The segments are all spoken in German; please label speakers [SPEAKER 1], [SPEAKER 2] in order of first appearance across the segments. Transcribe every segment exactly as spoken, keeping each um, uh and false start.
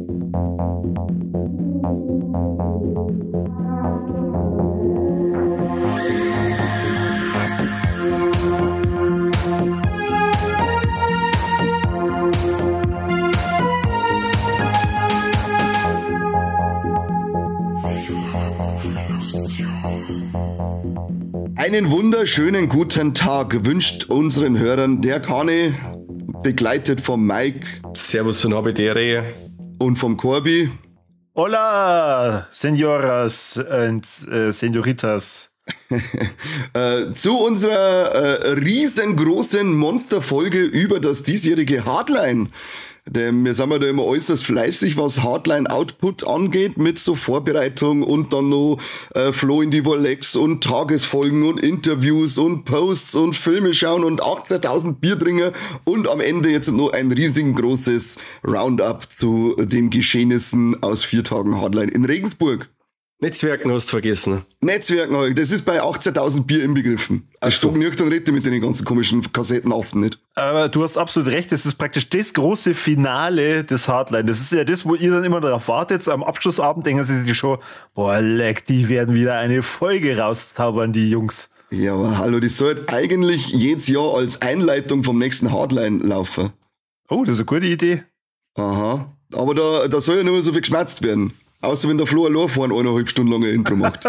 [SPEAKER 1] Einen wunderschönen guten Tag wünscht unseren Hörern der Kane, begleitet vom Mike.
[SPEAKER 2] Servus und Habidere.
[SPEAKER 1] Und vom Corby.
[SPEAKER 3] Hola, Senoras und äh, Senoritas.
[SPEAKER 1] äh, zu unserer äh, riesengroßen Monsterfolge über das diesjährige Hardline. Denn wir sind ja da immer äußerst fleißig, was Hardline-Output angeht, mit so Vorbereitung und dann noch äh, Flo in die Volex und Tagesfolgen und Interviews und Posts und Filme schauen und achtzehntausend Bierdringer und am Ende jetzt noch ein riesengroßes Roundup zu den Geschehnissen aus vier Tagen Hardline in Regensburg.
[SPEAKER 2] Netzwerken hast du vergessen.
[SPEAKER 1] Netzwerken habe ich, das ist bei achtzehntausend Bier inbegriffen. Also so nüchtern rede mit den ganzen komischen Kassettenhaften nicht.
[SPEAKER 3] Aber du hast absolut recht, das ist praktisch das große Finale des Hardline. Das ist ja das, wo ihr dann immer darauf wartet. Am Abschlussabend denken sie sich schon, boah, leck, die werden wieder eine Folge rauszaubern, die Jungs.
[SPEAKER 1] Ja, aber hallo, das sollte eigentlich jedes Jahr als Einleitung vom nächsten Hardline laufen.
[SPEAKER 3] Oh, das ist eine gute Idee.
[SPEAKER 1] Aha, aber da, da soll ja nur so viel geschmerzt werden. Außer wenn der Flo allein vorne eineinhalb Stunden lang ein Intro macht.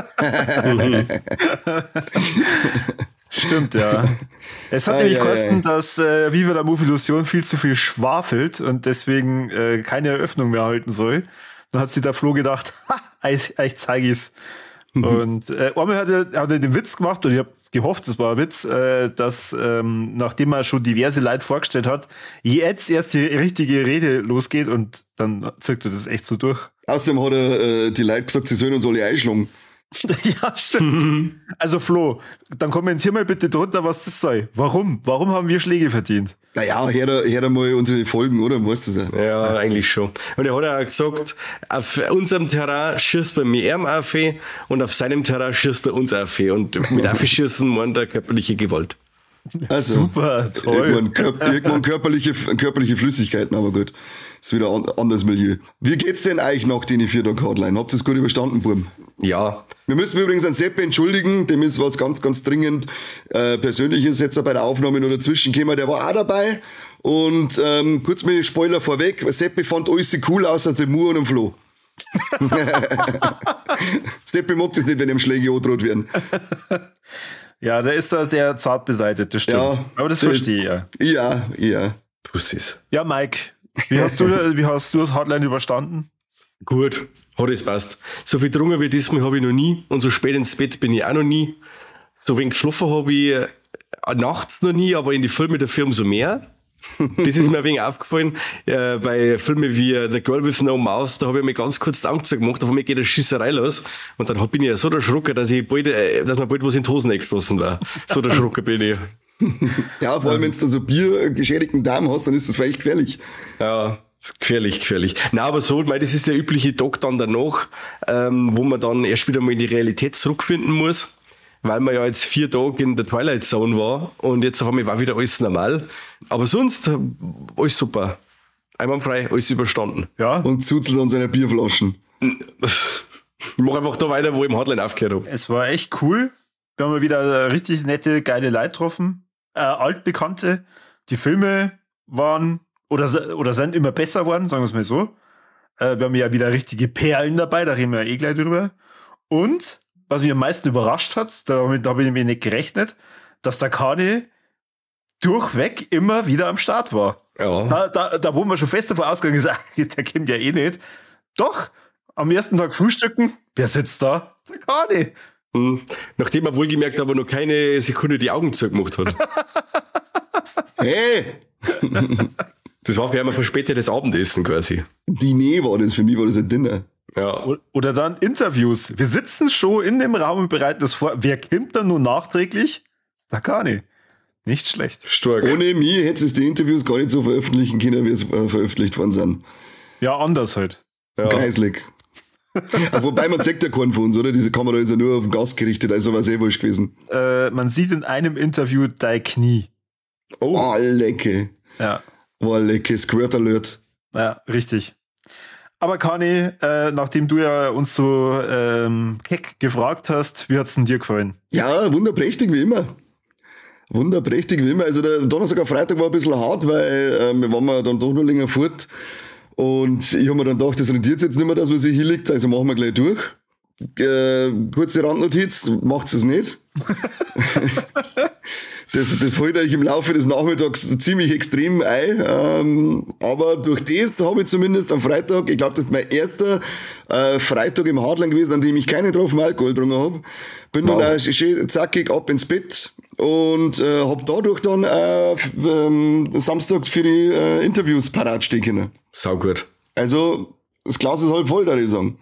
[SPEAKER 3] Stimmt, ja. Es hat ah, nämlich ja, kosten, ja. dass äh, Viva la Move Illusion viel zu viel schwafelt und deswegen äh, keine Eröffnung mehr halten soll. Dann hat sich der Flo gedacht, ha, ich, ich zeige es. Und äh, einmal hat er, hat er den Witz gemacht und ich habe gehofft, das war ein Witz, äh, dass ähm, nachdem er schon diverse Leute vorgestellt hat, jetzt erst die richtige Rede losgeht und dann zirkt er das echt so durch.
[SPEAKER 1] Außerdem hat er äh, die Leute gesagt, sie sollen uns alle einschlagen.
[SPEAKER 3] Ja, stimmt. Also Flo, dann kommentier mal bitte drunter, was das soll. Warum? Warum haben wir Schläge verdient?
[SPEAKER 1] Naja, hör da, hör da mal unsere Folgen, oder? Weißt du das?
[SPEAKER 2] Ja, weißt du? Eigentlich schon. Und er hat auch gesagt, auf unserem Terrain schießt bei mir ihm auf und auf seinem Terrain schießt er uns auf. Und mit Aufschießen meint er körperliche Gewalt.
[SPEAKER 1] Also,
[SPEAKER 3] super, toll.
[SPEAKER 1] Irgendwann, Kör- irgendwann körperliche, körperliche Flüssigkeiten, aber gut. Ist wieder ein anderes Milieu. Wie geht's denn eigentlich nach den vier Tagen Hardline? Habt ihr es gut überstanden, Buben?
[SPEAKER 2] Ja.
[SPEAKER 1] Wir müssen übrigens an Seppe entschuldigen, dem ist was ganz, ganz dringend äh, Persönliches jetzt bei der Aufnahme nur dazwischen gekommen, der war auch dabei. Und ähm, kurz mal Spoiler vorweg, Seppe fand alles cool außer dem Mur und dem Flo. Seppe mag das nicht, wenn ihm Schläge angedroht werden.
[SPEAKER 3] Ja, der ist da sehr zart beseitigt, das stimmt. Ja, aber das verstehe ich
[SPEAKER 1] ja. Ja, ja.
[SPEAKER 2] Pussies.
[SPEAKER 3] Ja, Mike, wie hast du, wie hast du das Hardline überstanden?
[SPEAKER 2] Gut, hat es passt. So viel getrunken wie diesmal habe ich noch nie und so spät ins Bett bin ich auch noch nie. So wenig geschlafen habe ich äh, nachts noch nie, aber in die Filme dafür umso mehr. Das ist mir ein wenig aufgefallen. Äh, bei Filmen wie uh, The Girl with No Mouth, da habe ich mir ganz kurz die Augen zugemacht, auf mir geht eine Schießerei los. Und dann bin ich ja so erschrocken, dass ich bald, äh, dass mir bald was in die Hosen eingeschlossen war. So erschrocken bin ich.
[SPEAKER 1] Ja, vor allem, wenn du so biergeschädigten Darm hast, dann ist das vielleicht gefährlich.
[SPEAKER 2] Ja, gefährlich, gefährlich. Na, aber so, mei, das ist der übliche Tag dann danach, ähm, wo man dann erst wieder mal in die Realität zurückfinden muss. Weil man ja jetzt vier Tage in der Twilight Zone war und jetzt auf einmal war wieder alles normal. Aber sonst alles super. Einwandfrei, alles überstanden.
[SPEAKER 1] Ja. Und zuzelt an seine Bierflaschen.
[SPEAKER 2] Ich mach einfach da weiter, wo ich im Hardline aufgehört habe.
[SPEAKER 3] Es war echt cool. Wir haben mal wieder richtig nette, geile Leute getroffen. Äh, Altbekannte. Die Filme waren oder, oder sind immer besser geworden, sagen wir es mal so. Äh, wir haben ja wieder richtige Perlen dabei, da reden wir ja eh gleich drüber. Und was mich am meisten überrascht hat, damit habe ich mir nicht gerechnet, dass der Kani durchweg immer wieder am Start war.
[SPEAKER 2] Ja.
[SPEAKER 3] Da, da, da wo man schon fest davon ausgegangen ist, der kommt ja eh nicht. Doch, am ersten Tag frühstücken, wer sitzt da? Der Kani.
[SPEAKER 2] Hm. Nachdem er wohlgemerkt aber noch keine Sekunde die Augen zugemacht hat.
[SPEAKER 1] Hey!
[SPEAKER 2] Das war für ein verspätetes Abendessen quasi.
[SPEAKER 1] Diner war das, für mich war das ein Dinner.
[SPEAKER 2] Ja.
[SPEAKER 3] Oder dann Interviews. Wir sitzen schon in dem Raum und bereiten das vor. Wer kommt dann nur nachträglich? Da gar nicht. Nicht schlecht.
[SPEAKER 2] Stark.
[SPEAKER 1] Ohne mich hätte es die Interviews gar nicht so veröffentlichen können, wie es äh, veröffentlicht worden sind.
[SPEAKER 3] Ja, anders halt.
[SPEAKER 1] Ja. Kreislig. Wobei man sagt ja keinen von uns, oder? Diese Kamera ist ja nur auf den Gast gerichtet, also war es eh wurscht gewesen.
[SPEAKER 3] Äh, man sieht in einem Interview dein Knie.
[SPEAKER 1] Oh, oh lecke.
[SPEAKER 3] Ja.
[SPEAKER 1] Oh, lecke. Squirt Alert.
[SPEAKER 3] Ja, richtig. Aber Kani, äh, nachdem du ja uns so ähm, keck gefragt hast, wie hat's denn dir gefallen?
[SPEAKER 1] Ja, wunderprächtig wie immer. Wunderprächtig wie immer. Also der Donnerstag auf Freitag war ein bisschen hart, weil äh, wir waren dann doch noch länger fort. Und ich habe mir dann gedacht, das rentiert jetzt nicht mehr, dass man sich hier liegt, also machen wir gleich durch. Äh, kurze Randnotiz, macht's es nicht. das, das holt euch im Laufe des Nachmittags ziemlich extrem ein. Ähm, aber durch das habe ich zumindest am Freitag, ich glaube, das ist mein erster äh, Freitag im Hardline gewesen, an dem ich keinen Tropfen Alkohol getrunken habe. Bin wow. dann auch schön zackig ab ins Bett und äh, habe dadurch dann äh, ähm, Samstag für die äh, Interviews parat stehen können.
[SPEAKER 2] Sau gut.
[SPEAKER 1] Also, das Glas ist halb voll, da ich sagen.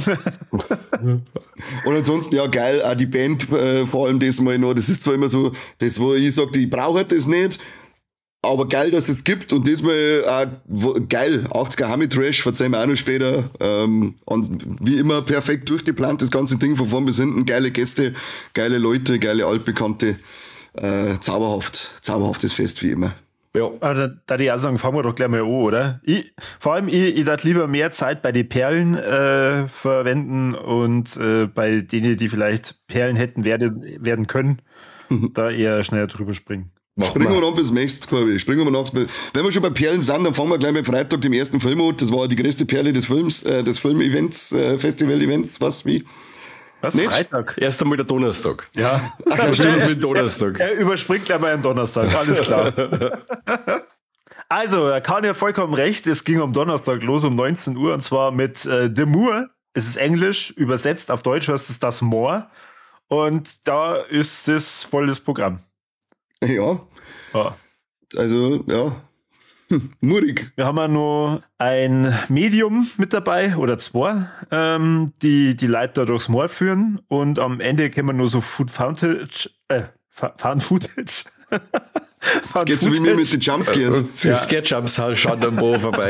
[SPEAKER 1] Und ansonsten, ja, geil, auch die Band, äh, vor allem das mal noch, das ist zwar immer so, das, wo ich sage, ich brauche das nicht, aber geil, dass es gibt und diesmal auch wo, geil, achtziger Hammy Trash, verzeihen wir auch noch später, ähm, und wie immer perfekt durchgeplant, das ganze Ding von vorn bis hinten, geile Gäste, geile Leute, geile Altbekannte, äh, zauberhaft, zauberhaftes Fest wie immer.
[SPEAKER 3] Ja. Aber da, da die auch sagen, fangen wir doch gleich mal an, oder? Ich, vor allem, ich, ich darf lieber mehr Zeit bei den Perlen äh, verwenden und äh, bei denen, die vielleicht Perlen hätten werden, werden können, da eher schneller drüber springen.
[SPEAKER 1] Mach Springen mal. wir noch bis nächstes, Corby. Springen wir noch. Wenn wir schon bei Perlen sind, dann fangen wir gleich mit Freitag, dem ersten Film an. Das war die größte Perle des Films, äh, des Film-Events, äh, Festival-Events, was, wie?
[SPEAKER 3] Was? Nicht? Freitag?
[SPEAKER 2] Erst einmal der Donnerstag.
[SPEAKER 3] Ja.
[SPEAKER 2] Ach, ja, stimmt mit Donnerstag.
[SPEAKER 3] Er, er überspringt gleich mal einen Donnerstag, alles klar. Also, er kann ja vollkommen recht. Es ging am Donnerstag los um neunzehn Uhr und zwar mit äh, The Moor. Es ist Englisch, übersetzt auf Deutsch heißt es das Moor. Und da ist das volles Programm.
[SPEAKER 1] Ja.
[SPEAKER 3] ja.
[SPEAKER 1] Also, ja. Hm, murig.
[SPEAKER 3] Wir haben ja noch ein Medium mit dabei oder zwei, ähm, die die Leute durchs Moor führen und am Ende können wir nur so Food Footage, äh, Found Footage.
[SPEAKER 1] Geht so wie mir mit den Jumpscares.
[SPEAKER 2] Die ja. Sketchups halt schon am Bo vorbei.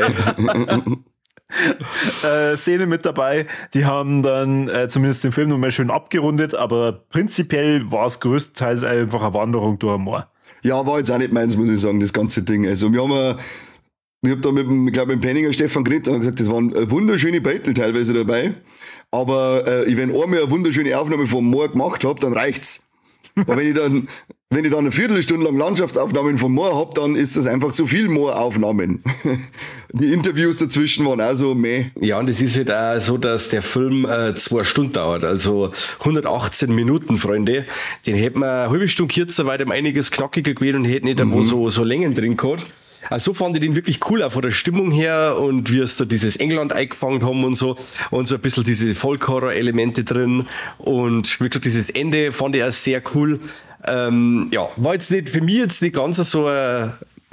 [SPEAKER 3] äh, Szene mit dabei, die haben dann äh, zumindest den Film nochmal schön abgerundet, aber prinzipiell war es größtenteils einfach eine Wanderung durch ein Moor.
[SPEAKER 1] Ja, war jetzt auch nicht meins, muss ich sagen, das ganze Ding. Also wir haben ja, ich hab da mit dem, ich glaube mit dem Penninger Stefan geredet und gesagt, das waren wunderschöne Beitel teilweise dabei. Aber äh, wenn einmal eine wunderschöne Aufnahme vom Moor gemacht habe, dann reicht's. Aber wenn ich dann, wenn ich dann eine Viertelstunde lang Landschaftsaufnahmen vom Moor hab, dann ist das einfach zu viel Mooraufnahmen. Die Interviews dazwischen waren auch so meh.
[SPEAKER 2] Ja, und es ist halt auch so, dass der Film äh, zwei Stunden dauert, also hundertachtzehn Minuten, Freunde. Den hätten wir eine halbe Stunde kürzer, weil dem einiges knackiger gewesen und hätten nicht mhm. so, so Längen drin gehabt. Also so fand ich den wirklich cool, auch von der Stimmung her und wie es da dieses England eingefangen haben und so und so ein bisschen diese Folk-Horror-Elemente drin und wie gesagt, dieses Ende fand ich auch sehr cool. Ähm, ja, war jetzt nicht, für mich jetzt nicht ganz so ein,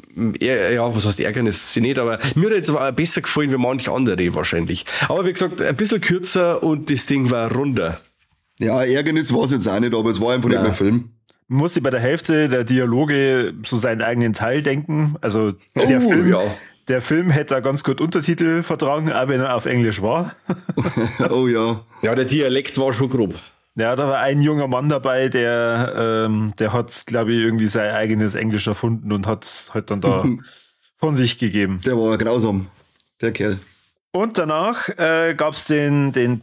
[SPEAKER 2] ja, was heißt Ärgernis, sie nicht, aber mir hat jetzt besser gefallen wie manche andere wahrscheinlich. Aber wie gesagt, ein bisschen kürzer und das Ding war runder.
[SPEAKER 1] Ja, Ärgernis war es jetzt auch nicht, aber es war einfach
[SPEAKER 2] ja.
[SPEAKER 1] nicht mehr Film.
[SPEAKER 3] Man muss sich bei der Hälfte der Dialoge so seinen eigenen Teil denken. Also der,
[SPEAKER 2] oh,
[SPEAKER 3] Film,
[SPEAKER 2] ja.
[SPEAKER 3] der Film hätte ganz gut Untertitel vertragen, auch wenn er auf Englisch war.
[SPEAKER 1] Oh ja.
[SPEAKER 2] Ja, der Dialekt war schon grob.
[SPEAKER 3] Ja, da war ein junger Mann dabei, der, ähm, der hat, glaube ich, irgendwie sein eigenes Englisch erfunden und hat halt dann da von sich gegeben.
[SPEAKER 1] Der war grausam, der Kerl.
[SPEAKER 3] Und danach äh, gab es den, den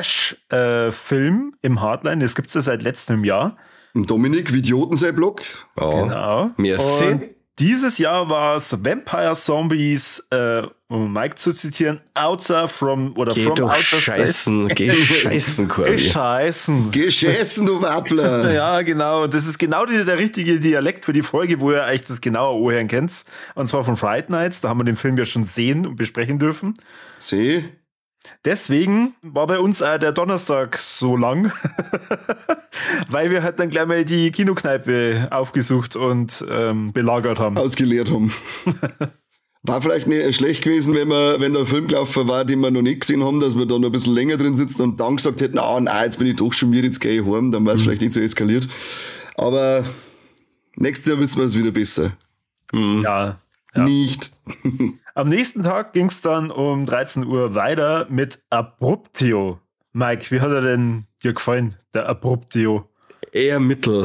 [SPEAKER 3] Trash-Film äh, im Hardline, das gibt es ja seit letztem Jahr.
[SPEAKER 1] Dominik, wie Idioten sein Blog.
[SPEAKER 2] Ja.
[SPEAKER 3] Genau.
[SPEAKER 2] Merci.
[SPEAKER 3] Und dieses Jahr war es Vampire Zombies, äh, um Mike zu zitieren, Outer from oder
[SPEAKER 2] Geh
[SPEAKER 3] from
[SPEAKER 2] doch
[SPEAKER 3] Outer
[SPEAKER 2] scheißen,
[SPEAKER 3] Space.
[SPEAKER 2] geh scheißen, Corby.
[SPEAKER 3] Geh scheißen.
[SPEAKER 1] Geh scheißen, du Wappler.
[SPEAKER 3] Ja, genau. Das ist genau die, der richtige Dialekt für die Folge, wo ihr eigentlich das genaue Ohrhören kennt. Und zwar von Fright Nights. Da haben wir den Film ja schon sehen und besprechen dürfen.
[SPEAKER 1] Seh.
[SPEAKER 3] Deswegen war bei uns auch der Donnerstag so lang, weil wir halt dann gleich mal die Kinokneipe aufgesucht und ähm, belagert haben.
[SPEAKER 1] Ausgeleert haben. War vielleicht nicht schlecht gewesen, wenn wir, wenn der Film gelaufen war, den wir noch nicht gesehen haben, dass wir da noch ein bisschen länger drin sitzen und dann gesagt hätten, ah, nein, jetzt bin ich doch schon wieder, jetzt gehe ich heim, dann war es mhm. vielleicht nicht so eskaliert. Aber nächstes Jahr wissen wir es wieder besser.
[SPEAKER 3] Mhm. Ja, ja.
[SPEAKER 1] Nicht.
[SPEAKER 3] Am nächsten Tag ging es dann um dreizehn Uhr weiter mit Abruptio. Mike, wie hat er denn dir gefallen, der Abruptio?
[SPEAKER 2] Eher mittel.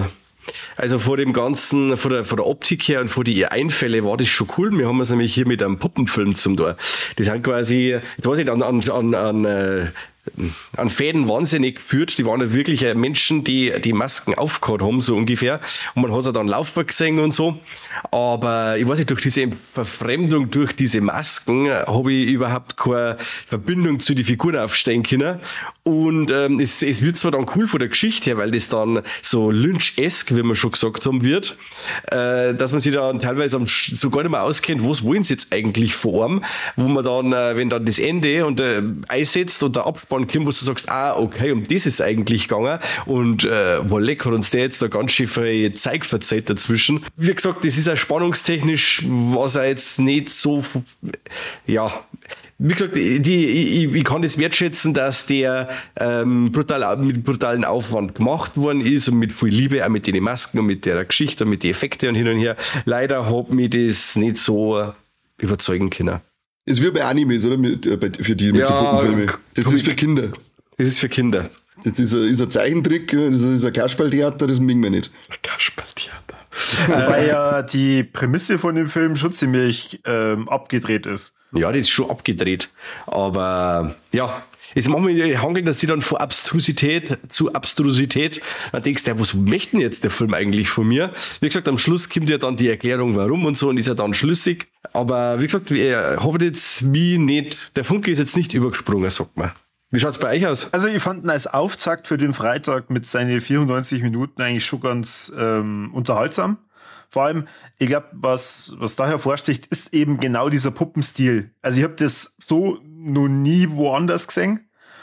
[SPEAKER 2] Also vor dem Ganzen, von der, von der Optik her und von den Einfälle war das schon cool. Wir haben es nämlich hier mit einem Puppenfilm zum Tor. Die sind quasi, jetzt weiß ich nicht, an, an, an, an äh, an Fäden wahnsinnig geführt. Die waren ja wirklich Menschen, die die Masken aufgehört haben, so ungefähr. Und man hat ja dann Laufwerk gesehen und so. Aber ich weiß nicht, durch diese Verfremdung, durch diese Masken, habe ich überhaupt keine Verbindung zu den Figuren aufstellen können. Und ähm, es, es wird zwar dann cool von der Geschichte her, weil das dann so Lynch-esque, wie wir schon gesagt haben, wird, äh, dass man sich dann teilweise so gar nicht mehr auskennt, was wollen sie jetzt eigentlich vor allem, wo man dann, äh, wenn dann das Ende und äh, einsetzt und der Abspann kommt, wo du sagst, ah, okay, um das ist eigentlich gegangen und äh, war lecker und der jetzt da ganz schön viel Zeug verzeiht dazwischen. Wie gesagt, das ist ja spannungstechnisch, was er jetzt nicht so, ja, wie gesagt, die, ich, ich kann das wertschätzen, dass der ähm, brutal, mit brutalen Aufwand gemacht worden ist und mit viel Liebe, auch mit den Masken und mit der Geschichte und mit den Effekten und hin und her. Leider hat mich das nicht so überzeugen können.
[SPEAKER 1] Ist wie bei Animes, oder? Mit, äh, für die mit
[SPEAKER 2] Ja,
[SPEAKER 1] so Puppenfilme. Das ist für Kinder.
[SPEAKER 2] Das ist für Kinder.
[SPEAKER 1] Das ist ein, ist ein Zeichentrick, das ist ein Kasperltheater, das mögen wir nicht.
[SPEAKER 2] Kasperltheater.
[SPEAKER 3] Weil ja die Prämisse von dem Film schon ziemlich ähm, abgedreht ist.
[SPEAKER 2] Ja, das ist schon abgedreht. Aber ja, es manchmal handelt es sich dann von Abstrusität zu Abstrusität. Dann denkst du, was möchte denn jetzt der Film eigentlich von mir? Wie gesagt, am Schluss kommt ja dann die Erklärung, warum und so, und ist ja dann schlüssig. Aber wie gesagt, ich habe jetzt mich nicht, der Funke ist jetzt nicht übergesprungen, sagt man. Wie schaut's bei euch aus?
[SPEAKER 3] Also ich fand ihn als Auftakt für den Freitag mit seinen vierundneunzig Minuten eigentlich schon ganz ähm, unterhaltsam. Vor allem, ich glaube, was, was da hervorsticht, ist eben genau dieser Puppenstil. Also ich habe das so noch nie woanders gesehen.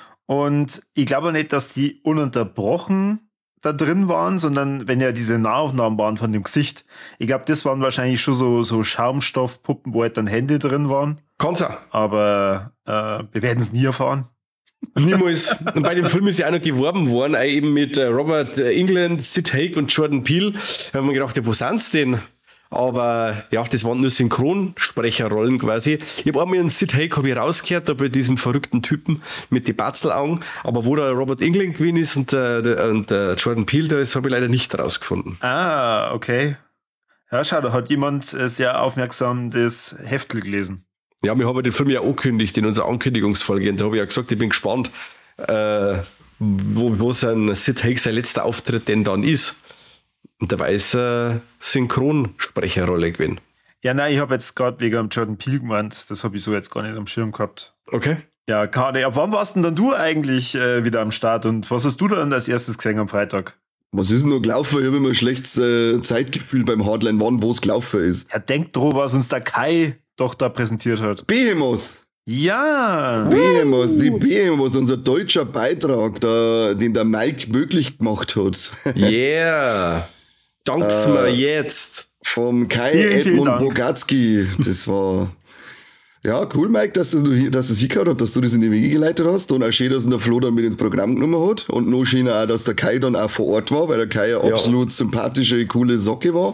[SPEAKER 3] Und ich glaube nicht, dass die ununterbrochen da drin waren, sondern wenn ja diese Nahaufnahmen waren von dem Gesicht. Ich glaube, das waren wahrscheinlich schon so, so Schaumstoffpuppen, wo halt dann Hände drin waren.
[SPEAKER 2] Kann's auch.
[SPEAKER 3] Aber äh, wir werden es nie erfahren.
[SPEAKER 2] Niemals. Und bei dem Film ist ja auch noch geworben worden, auch eben mit Robert Englund, Sid Haig und Jordan Peele. Da haben wir gedacht, ja, wo sind's denn? Aber ja, das waren nur Synchronsprecherrollen quasi. Ich habe einmal einen Sid Haig hab ich rausgehört, da bei diesem verrückten Typen mit den Batzelaugen. Aber wo der Robert Englund gewesen ist und der, der, und der Jordan Peele, das habe ich leider nicht rausgefunden.
[SPEAKER 3] Ah, okay. Ja, schau, da hat jemand äh, sehr aufmerksam das Heftel gelesen.
[SPEAKER 2] Ja, wir haben den Film ja angekündigt in unserer Ankündigungsfolge und da habe ich ja gesagt, ich bin gespannt, äh, wo, wo sein Sid Haig sein letzter Auftritt denn dann ist. Und da war es eine Synchronsprecherrolle gewesen.
[SPEAKER 3] Ja, nein, ich habe jetzt gerade wegen am Jordan Peele gemeint, das habe ich so jetzt gar nicht am Schirm gehabt.
[SPEAKER 2] Okay.
[SPEAKER 3] Ja, Kade, ab wann warst denn dann du eigentlich äh, wieder am Start und was hast du dann als erstes gesehen am Freitag?
[SPEAKER 1] Was ist denn noch gelaufen? Ich habe immer ein schlechtes äh, Zeitgefühl beim Hardline, wann wo es gelaufen ist.
[SPEAKER 3] Ja, denk drüber, was uns der Kai doch da präsentiert hat.
[SPEAKER 1] Behemoth!
[SPEAKER 3] Ja!
[SPEAKER 1] Behemoth, die Behemoth, unser deutscher Beitrag, da, den der Mike möglich gemacht hat.
[SPEAKER 2] Yeah! Dankt's mir jetzt!
[SPEAKER 1] Vom Kai
[SPEAKER 3] Vielen, vielen
[SPEAKER 1] Edmund
[SPEAKER 3] Dank.
[SPEAKER 1] Bogatzky. Das war, ja, cool, Mike, dass du, hier- dass du es hingehört hast, dass du das in die Wege geleitet hast. Und auch schön, dass ihn der Flo dann mit ins Programm genommen hat. Und noch schöner auch, dass der Kai dann auch vor Ort war, weil der Kai eine
[SPEAKER 2] Ja.
[SPEAKER 1] absolut sympathische, coole Socke war.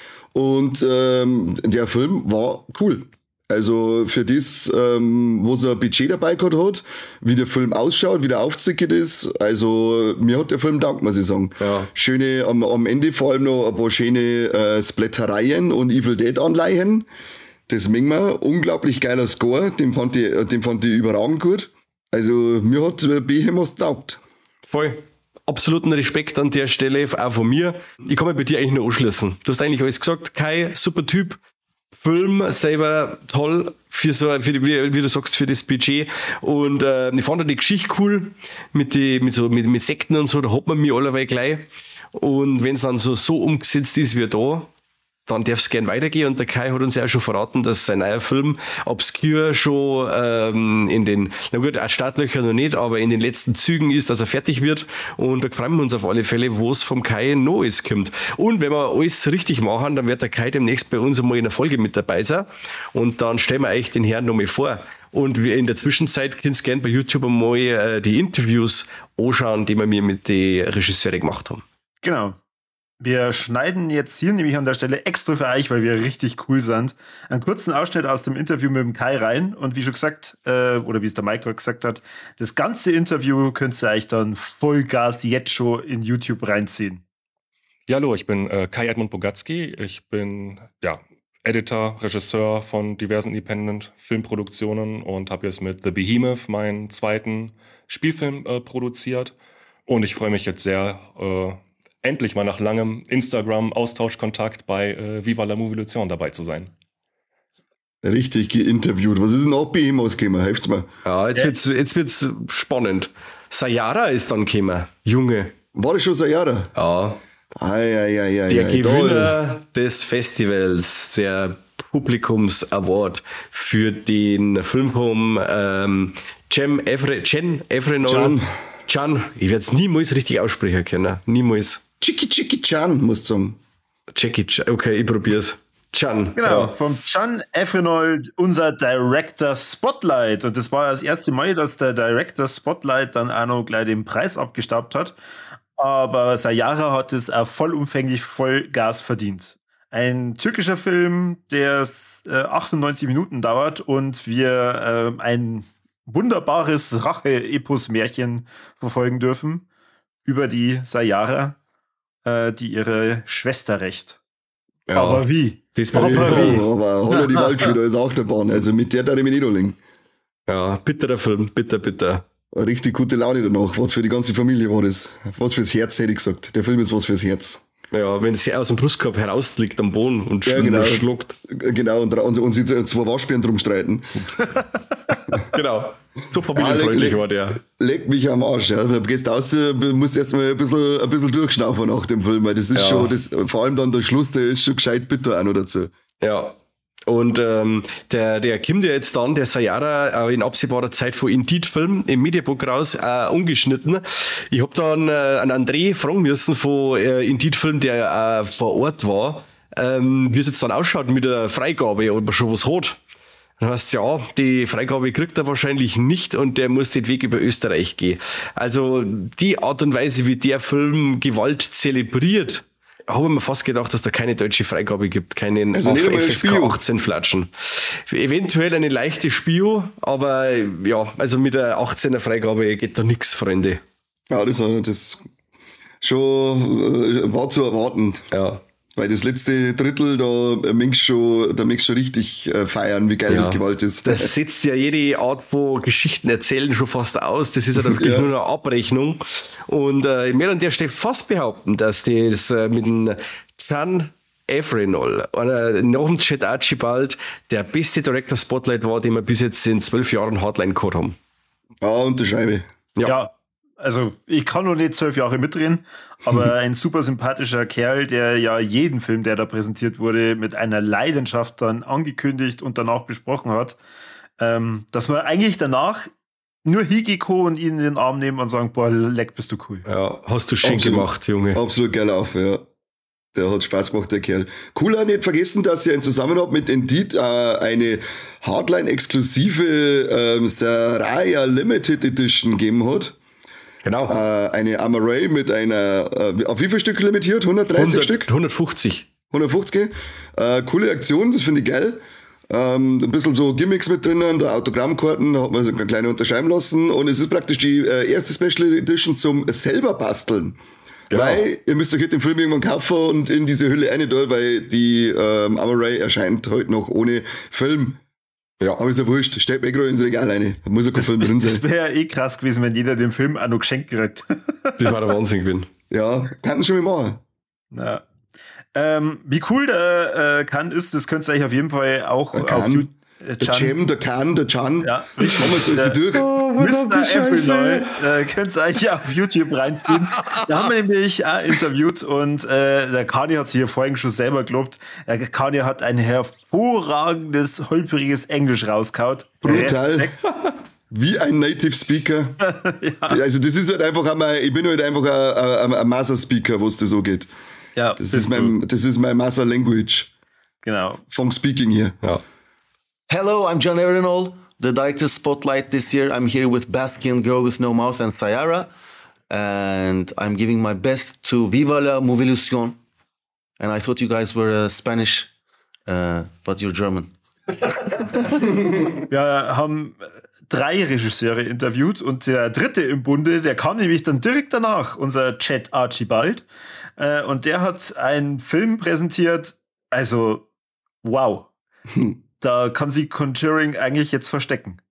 [SPEAKER 1] Und ähm, der Film war cool. Also für das, ähm, wo so ein Budget dabei gehabt hat, wie der Film ausschaut, wie der aufzickert ist, also mir hat der Film taugt, muss ich sagen.
[SPEAKER 2] Ja.
[SPEAKER 1] Schöne, am, am Ende vor allem noch ein paar schöne äh, Splattereien und Evil Dead Anleihen. Das mengen wir. Unglaublich geiler Score, den fand ich, äh, den fand ich überragend gut. Also mir hat äh, Behemoth taugt.
[SPEAKER 2] Voll. Absoluten Respekt an der Stelle, auch von mir. Ich kann mich bei dir eigentlich nur anschließen. Du hast eigentlich alles gesagt. Kai, super Typ. Film selber toll, für so, für die, wie, wie du sagst, für das Budget. Und äh, ich fand auch die Geschichte cool, mit, die, mit, so, mit, mit Sekten und so, da hat man mich allerweil gleich. Und wenn es dann so, so umgesetzt ist wie da, dann darf es gern weitergehen. Und der Kai hat uns ja auch schon verraten, dass sein neuer Film Obscure schon ähm, in den, na gut, auch Startlöcher noch nicht, aber in den letzten Zügen ist, dass er fertig wird. Und da freuen wir uns auf alle Fälle, wo es vom Kai noch ist kommt. Und wenn wir alles richtig machen, dann wird der Kai demnächst bei uns einmal in der Folge mit dabei sein. Und dann stellen wir euch den Herrn nochmal vor. Und wir in der Zwischenzeit könnt ihr gerne bei YouTube einmal äh, die Interviews anschauen, die wir mir mit den Regisseuren gemacht haben.
[SPEAKER 3] Genau. Wir schneiden jetzt hier nämlich an der Stelle extra für euch, weil wir richtig cool sind, einen kurzen Ausschnitt aus dem Interview mit dem Kai rein. Und wie schon gesagt, äh, oder wie es der Mike gerade gesagt hat, das ganze Interview könnt ihr euch dann Vollgas jetzt schon in YouTube reinziehen.
[SPEAKER 4] Ja, hallo, ich bin äh, Kai Edmund Bogatzky. Ich bin ja, Editor, Regisseur von diversen Independent-Filmproduktionen und habe jetzt mit The Behemoth meinen zweiten Spielfilm äh, produziert. Und ich freue mich jetzt sehr, äh, endlich mal nach langem Instagram-Austauschkontakt bei äh, Viva la Movilution dabei zu sein.
[SPEAKER 1] Richtig geinterviewt. Was ist denn auch Behemoth gekommen? Helft's mir.
[SPEAKER 2] Ja, jetzt wird's, jetzt wird's spannend. Sayara ist dann gekommen, Junge.
[SPEAKER 1] War das schon so Jahre?
[SPEAKER 2] Ja.
[SPEAKER 1] Ei, ei, ei, ei,
[SPEAKER 2] Der
[SPEAKER 1] ei,
[SPEAKER 2] Gewinner des Festivals, der Publikums-Award für den Film vom ähm, Cem Evre, Cem Evrenol.
[SPEAKER 1] Can.
[SPEAKER 2] Can. Ich werde es niemals richtig aussprechen können. Niemals.
[SPEAKER 1] Chiki Chiki Chan, musst du sagen.
[SPEAKER 2] Jackie Chan. Okay, ich probier's. Can.
[SPEAKER 3] Genau,
[SPEAKER 2] Ja.
[SPEAKER 3] vom Can Efrenold, unser Director Spotlight. Und das war das erste Mal, dass der Director Spotlight dann auch noch gleich den Preis abgestaubt hat. Aber Sayara hat es auch vollumfänglich Vollgas verdient. Ein türkischer Film, der äh, achtundneunzig Minuten dauert und wir äh, ein wunderbares Rache-Epos-Märchen verfolgen dürfen über die Sayara, äh, die ihre Schwester rächt.
[SPEAKER 2] Ja.
[SPEAKER 3] Aber wie?
[SPEAKER 2] Das
[SPEAKER 3] Aber
[SPEAKER 2] war
[SPEAKER 3] wie?
[SPEAKER 1] Ja, aber Holler die Waldfeder ist auch dabei. Also mit der darf ich mich nicht anlegen.
[SPEAKER 2] Ja, bitterer Film. Bitter, bitter.
[SPEAKER 1] Eine richtig gute Laune danach. Was für die ganze Familie war das. Was fürs Herz, hätte ich gesagt. Der Film ist was fürs Herz.
[SPEAKER 2] Ja, wenn es aus dem Brustkorb herausliegt am Boden und
[SPEAKER 1] Ja,
[SPEAKER 2] sch-
[SPEAKER 1] genau.
[SPEAKER 2] schluckt.
[SPEAKER 1] Genau, und, und, und sie zwei Waschbären drum streiten.
[SPEAKER 2] Genau. So familienfreundlich war der.
[SPEAKER 1] Leck mich am Arsch. Ja. Du gehst raus, musst erstmal ein bisschen, ein bisschen durchschnaufen nach dem Film, weil das ist
[SPEAKER 2] Ja.
[SPEAKER 1] schon, das, vor allem dann der Schluss, der ist schon gescheit bitter auch noch dazu.
[SPEAKER 2] Ja. Und ähm, der, der kommt ja jetzt dann, der Sayara, äh, in absehbarer Zeit von Indeed-Film im Mediabook raus, äh, ungeschnitten. Ich hab dann äh, einen André fragen müssen von äh, Indeed-Film, der äh, vor Ort war, ähm, wie es jetzt dann ausschaut mit der Freigabe, ob er schon was hat. Dann heißt ja, die Freigabe kriegt er wahrscheinlich nicht und der muss den Weg über Österreich gehen. Also die Art und Weise, wie der Film Gewalt zelebriert, habe ich mir fast gedacht, dass da keine deutsche Freigabe gibt, keinen
[SPEAKER 1] Also nicht einmal
[SPEAKER 2] F S K
[SPEAKER 1] Spio.
[SPEAKER 2] achtzehn Flatschen. Eventuell eine leichte Spio, aber ja, also mit der achtzehner Freigabe geht da nichts, Freunde.
[SPEAKER 1] Ja, das, das schon äh, war zu erwarten.
[SPEAKER 2] Ja.
[SPEAKER 1] Weil das letzte Drittel, da möchtest schon, da möchtest schon richtig äh, feiern, wie geil
[SPEAKER 2] Ja,
[SPEAKER 1] das Gewalt ist.
[SPEAKER 2] Das setzt ja jede Art von Geschichten erzählen schon fast aus. Das ist ja dann wirklich
[SPEAKER 1] Ja.
[SPEAKER 2] nur eine Abrechnung. Und äh, ich möchte an der Stelle fast behaupten, dass das äh, mit dem Can Efrenol, einer nach dem Chet Archibald, der beste Director Spotlight war, den wir bis jetzt in zwölf Jahren Hardline gehabt haben.
[SPEAKER 1] Ja, unterschreibe.
[SPEAKER 2] Ja.
[SPEAKER 3] Ja, also ich kann noch nicht zwölf Jahre mitreden, aber ein super sympathischer Kerl, der ja jeden Film, der da präsentiert wurde, mit einer Leidenschaft dann angekündigt und danach besprochen hat, ähm, dass man eigentlich danach nur Higiko und ihn in den Arm nehmen und sagen, boah, leck, bist du cool.
[SPEAKER 2] Ja, hast du schön
[SPEAKER 1] Absolut.
[SPEAKER 2] gemacht, Junge.
[SPEAKER 1] Absolut geil auf, ja. Der hat Spaß gemacht, der Kerl. Cool, auch nicht vergessen, dass er in Zusammenarbeit mit Indeed äh, eine Hardline-exklusive ähm, Saraya Limited Edition gegeben hat.
[SPEAKER 2] Genau.
[SPEAKER 1] Äh, eine Amaray mit einer, äh, auf wie viele Stück limitiert? hundertdreißig Stück?
[SPEAKER 2] hundertfünfzig.
[SPEAKER 1] hundertfünfzig. Äh, coole Aktion, das finde ich geil. Ähm, ein bisschen so Gimmicks mit drinnen, der Autogrammkarten, da hat man so eine kleine unterschreiben lassen. Und es ist praktisch die äh, erste Special Edition zum selber basteln.
[SPEAKER 2] Genau.
[SPEAKER 1] Weil ihr müsst euch heute den Film irgendwann kaufen und in diese Hülle rein tun, weil die ähm, Amaray erscheint heute noch ohne Film.
[SPEAKER 2] Ja.
[SPEAKER 1] Aber ist ja wurscht, stellt mir gerade ins Regal rein. Da muss ja kein Film drin
[SPEAKER 3] Das
[SPEAKER 1] sein.
[SPEAKER 3] wäre eh krass gewesen, wenn jeder den Film auch noch geschenkt kriegt.
[SPEAKER 2] Das war der Wahnsinn gewesen.
[SPEAKER 1] Ja, kann schon mal machen.
[SPEAKER 3] Ja. Ähm, wie cool der äh, Can ist, das könnt ihr euch auf jeden Fall auch
[SPEAKER 1] Der
[SPEAKER 3] auf
[SPEAKER 1] Can,
[SPEAKER 3] YouTube. Äh,
[SPEAKER 1] Der Cem, der Can, der Can.
[SPEAKER 3] Ja,
[SPEAKER 1] Machen wir jetzt alles
[SPEAKER 3] Der-
[SPEAKER 1] durch.
[SPEAKER 3] Mister Evernoll, äh, könnt ihr euch auf YouTube reinziehen. Da haben wir nämlich auch interviewt und äh, der Kani hat sich hier vorhin schon selber gelobt. Der Kani hat ein hervorragendes, holpriges Englisch rauskaut.
[SPEAKER 1] Brutal.
[SPEAKER 3] Respekt.
[SPEAKER 1] Wie ein Native Speaker. Also das ist halt einfach einmal, ich bin halt einfach ein, ein, ein Master Speaker, wo es das so geht.
[SPEAKER 3] Ja,
[SPEAKER 1] Das
[SPEAKER 3] bist
[SPEAKER 1] ist mein, das ist mein Master Language
[SPEAKER 3] genau.
[SPEAKER 1] vom Speaking hier.
[SPEAKER 2] Ja.
[SPEAKER 5] Hello, I'm John Erinol, the director Spotlight this year. I'm here with Bastian, Girl with No Mouth, and Sayara. And I'm giving my best to Viva la Movilusion. And I thought you guys were uh, Spanish, uh, but you're German.
[SPEAKER 3] Wir haben drei Regisseure interviewt und der dritte im Bunde, der kam nämlich dann direkt danach, unser Chad Archibald. Äh, und der hat einen Film präsentiert, also wow. Hm. Da kann sich Conjuring eigentlich jetzt verstecken.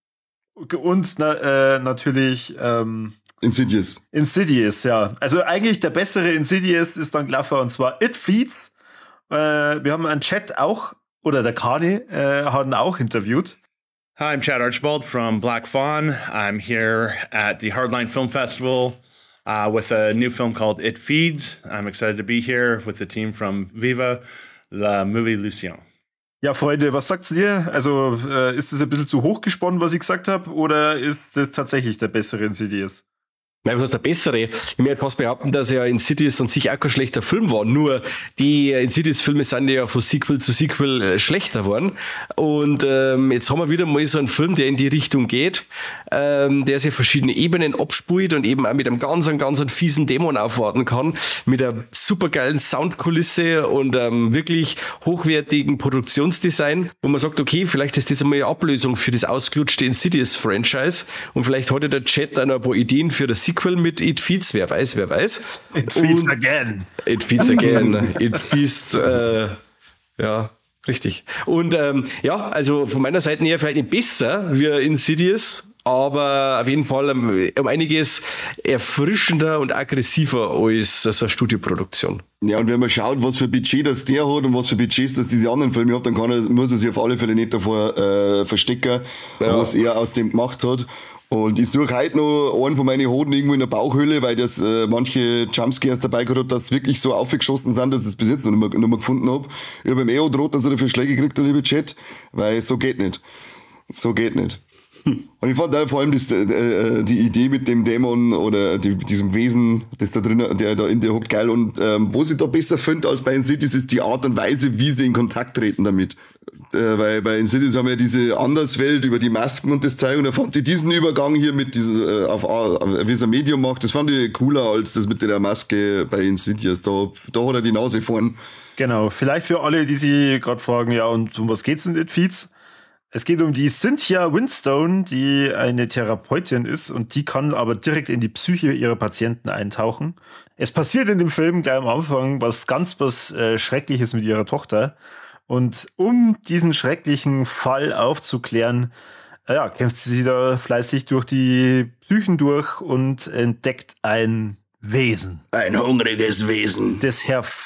[SPEAKER 3] Und na, äh, natürlich ähm,
[SPEAKER 1] Insidious.
[SPEAKER 3] Insidious, ja. Also eigentlich der bessere Insidious ist dann gelaufen, und zwar It Feeds. Äh, wir haben einen Chat auch, oder der Kani äh, hat ihn auch interviewt.
[SPEAKER 6] Hi, I'm Chad Archibald from Black Fawn. I'm here at the Hardline Film Festival uh, with a new film called It Feeds. I'm excited to be here with the team from Viva la Movilusion.
[SPEAKER 3] Ja, Freunde, was sagt's dir? Also, äh, ist das ein bisschen zu hoch gesponnen, was ich gesagt habe, oder ist das tatsächlich der bessere Insidious?
[SPEAKER 2] Nein, was ist der bessere? Ich möchte fast behaupten, dass ja Insidious an sich auch kein schlechter Film war. Nur die Insidious-Filme sind ja von Sequel zu Sequel schlechter geworden. Und ähm, jetzt haben wir wieder mal so einen Film, der in die Richtung geht, ähm, der sich verschiedene Ebenen abspielt und eben auch mit einem ganz, ganz fiesen Dämon aufwarten kann, mit einer supergeilen Soundkulisse und einem wirklich hochwertigen Produktionsdesign, wo man sagt, okay, vielleicht ist das einmal eine Ablösung für das ausgelutschte Insidious-Franchise und vielleicht hat ja der Chat dann ein paar Ideen für das Sequel mit It Feeds, wer weiß, wer weiß.
[SPEAKER 3] It Feeds und again.
[SPEAKER 2] It Feeds again. It Feeds, äh, ja, richtig. Und ähm, ja, also von meiner Seite her vielleicht nicht besser wie Insidious, aber auf jeden Fall um, um einiges erfrischender und aggressiver als so eine Studioproduktion.
[SPEAKER 1] Ja, und wenn man schaut, was für Budget das der hat und was für Budgets das diese anderen Filme hat, dann kann er, muss er sich auf alle Fälle nicht davor äh, verstecken, ja. was er aus dem gemacht hat. Und ich suche heute noch einen von meinen Hoden irgendwo in der Bauchhöhle, weil das äh, manche Jumpscares dabei gehabt hat, dass wirklich so aufgeschossen sind, dass ich es bis jetzt noch nicht mehr, noch mal gefunden habe. Ich habe ihm eh auch droht, dass er dafür Schläge kriegt, der liebe Chat, weil so geht nicht. So geht nicht. Hm. Und ich fand da vor allem das, äh, die Idee mit dem Dämon oder die, diesem Wesen, das da drin, der da in der hockt, geil. Und ähm, wo ich da besser finde als bei Insidious ist die Art und Weise, wie sie in Kontakt treten damit. Äh, weil bei Insidious haben wir ja diese Anderswelt über die Masken und das Zeug, und da fand ich diesen Übergang hier mit diesem, äh, auf, auf, wie es ein Medium macht, das fand ich cooler als das mit der Maske bei Insidious. Da, da hat er die Nase vorn.
[SPEAKER 3] Genau, vielleicht für alle, die sich gerade fragen, ja, und um was geht's in It Feeds? Es geht um die Cynthia Winstone, die eine Therapeutin ist, und die kann aber direkt in die Psyche ihrer Patienten eintauchen. Es passiert in dem Film gleich am Anfang was ganz was äh, Schreckliches mit ihrer Tochter. Und um diesen schrecklichen Fall aufzuklären, äh, ja, kämpft sie da fleißig durch die Psychen durch und entdeckt ein Wesen.
[SPEAKER 1] Ein hungriges Wesen.
[SPEAKER 3] Das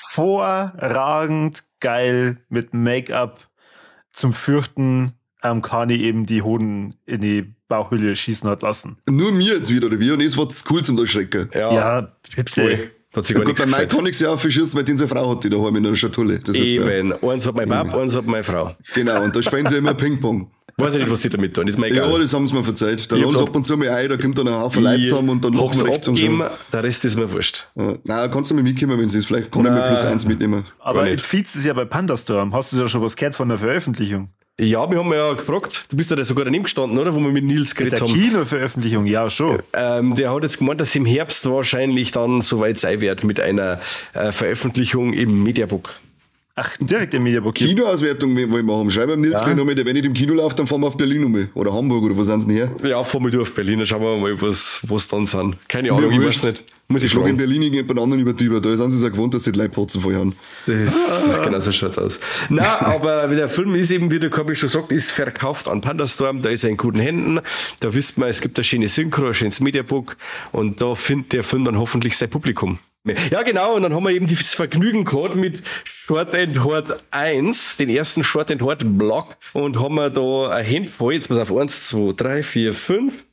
[SPEAKER 3] hervorragend geil mit Make-up zum Fürchten am Kani eben die Hoden in die Bauchhöhle schießen hat lassen.
[SPEAKER 1] Nur mir jetzt wieder, oder wie? Und es war das cool zum Durchschrecken.
[SPEAKER 3] Ja, ja bitte.
[SPEAKER 2] Voll. Hat sich
[SPEAKER 1] ja,
[SPEAKER 2] gar
[SPEAKER 1] gut, bei Mike kann ich ja auch verschießen, weil die eine Frau hat, die daheim in einer Schatulle. Das
[SPEAKER 2] eben. Eins hat mein Bab, eins hat meine Frau.
[SPEAKER 1] Genau, und da spielen sie immer Ping-Pong.
[SPEAKER 2] Weiß ich nicht, was die damit tun, ist mir egal.
[SPEAKER 1] Ja, das haben sie mir verzeiht. Da lassen sie ab und zu mal ein, da kommt dann ein Haufen Leute zusammen und dann machen wir
[SPEAKER 2] abgeben, so. Der Rest ist mir wurscht.
[SPEAKER 1] Ja, nein, kannst du mir mitkommen, wenn sie es vielleicht kann. Nein. Ich mir plus eins mitnehmen.
[SPEAKER 3] Aber It Feeds ist ja bei Pandastorm. Hast du da schon was gehört von der Veröffentlichung?
[SPEAKER 2] Ja, wir haben ja gefragt, du bist ja da sogar daneben gestanden, oder? Wo wir mit Nils geredet haben.
[SPEAKER 3] Der Kinoveröffentlichung, ja, schon.
[SPEAKER 2] Ähm, der hat jetzt gemeint, dass im Herbst wahrscheinlich dann soweit sein wird mit einer äh, Veröffentlichung im Mediabook.
[SPEAKER 3] Ach, direkt im Mediabook.
[SPEAKER 1] Kinoauswertung wollen wir machen. Schreib am Nils ja. gleich nochmal, wenn ich im Kino laufe, dann fahren wir auf Berlin nochmal. Oder Hamburg, oder wo sind sie denn her?
[SPEAKER 2] Ja, fahren wir durch auf Berlin, dann schauen wir mal, was, was dann sind. Keine Ahnung, ich weiß nicht. Muss ich schlagen.
[SPEAKER 1] in Berlin irgendjemand anderen über drüber. Da sind sie so gewohnt, dass sie die Leute putzen vorher haben.
[SPEAKER 2] Das, ah. Genau so schaut's aus. Nein, aber der Film ist eben, wie der Kabi schon sagt, ist verkauft an Pandastorm. Da ist er in guten Händen. Da wisst man, es gibt eine schöne Synchro, ein schönes Mediabook. Und da findet der Film dann hoffentlich sein Publikum. Ja, genau, und dann haben wir eben das Vergnügen gehabt mit Short and Hard eins, den ersten Short and Hard Block, und haben wir da ein Handvoll, jetzt pass auf, eins, zwei, drei, vier, fünf,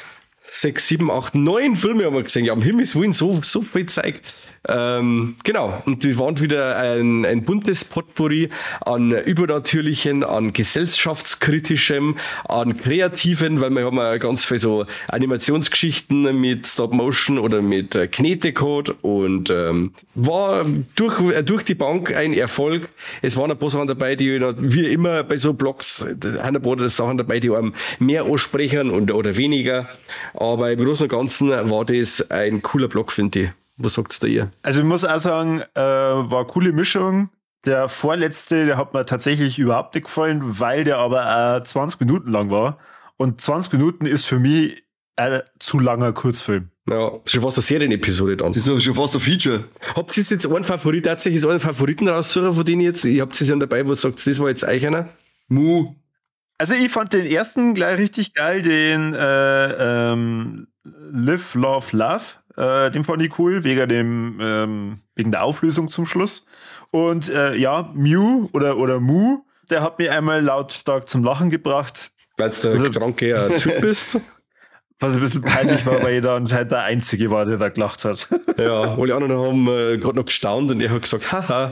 [SPEAKER 2] sechs, sieben, acht, neun Filme haben wir gesehen. Ja, am Himmels Willen, so, so viel Zeug. Ähm, genau, und die waren wieder ein, ein buntes Potpourri an Übernatürlichen, an Gesellschaftskritischem, an Kreativen, weil wir haben ja ganz viel so Animationsgeschichten mit Stop-Motion oder mit Knete gehabt, und ähm, war durch, durch die Bank ein Erfolg. Es waren ein paar Sachen dabei, die wie immer bei so Blogs, ein paar Sachen dabei, die einem mehr ansprechen und, oder weniger, aber im Großen und Ganzen war das ein cooler Blog, finde ich. Was sagt's da ihr?
[SPEAKER 3] Also ich muss auch sagen, äh, war eine coole Mischung. Der vorletzte, der hat mir tatsächlich überhaupt nicht gefallen, weil der aber auch zwanzig Minuten lang war. Und zwanzig Minuten ist für mich ein zu langer Kurzfilm.
[SPEAKER 2] Ja, schon fast eine Serienepisode dann.
[SPEAKER 1] Das ist ja schon fast ein Feature.
[SPEAKER 2] Habt ihr jetzt einen Favorit, tatsächlich so einen Favoriten raussuchen, von denen jetzt, ihr habt es dann dabei, wo sagt, das war jetzt euch einer?
[SPEAKER 1] Mu.
[SPEAKER 3] Also ich fand den ersten gleich richtig geil, den äh, ähm, Live, Love, Love. Äh, den fand ich cool, wegen dem ähm, wegen der Auflösung zum Schluss. Und äh, ja, Mew oder, oder Mu, der hat mich einmal lautstark zum Lachen gebracht.
[SPEAKER 2] Weil du der
[SPEAKER 3] Also-
[SPEAKER 2] kranke äh, Typ bist.
[SPEAKER 3] Was ein bisschen peinlich war, weil ich da anscheinend der Einzige war, der da gelacht hat.
[SPEAKER 2] Ja, alle anderen haben äh, gerade noch gestaunt und er hat gesagt, haha.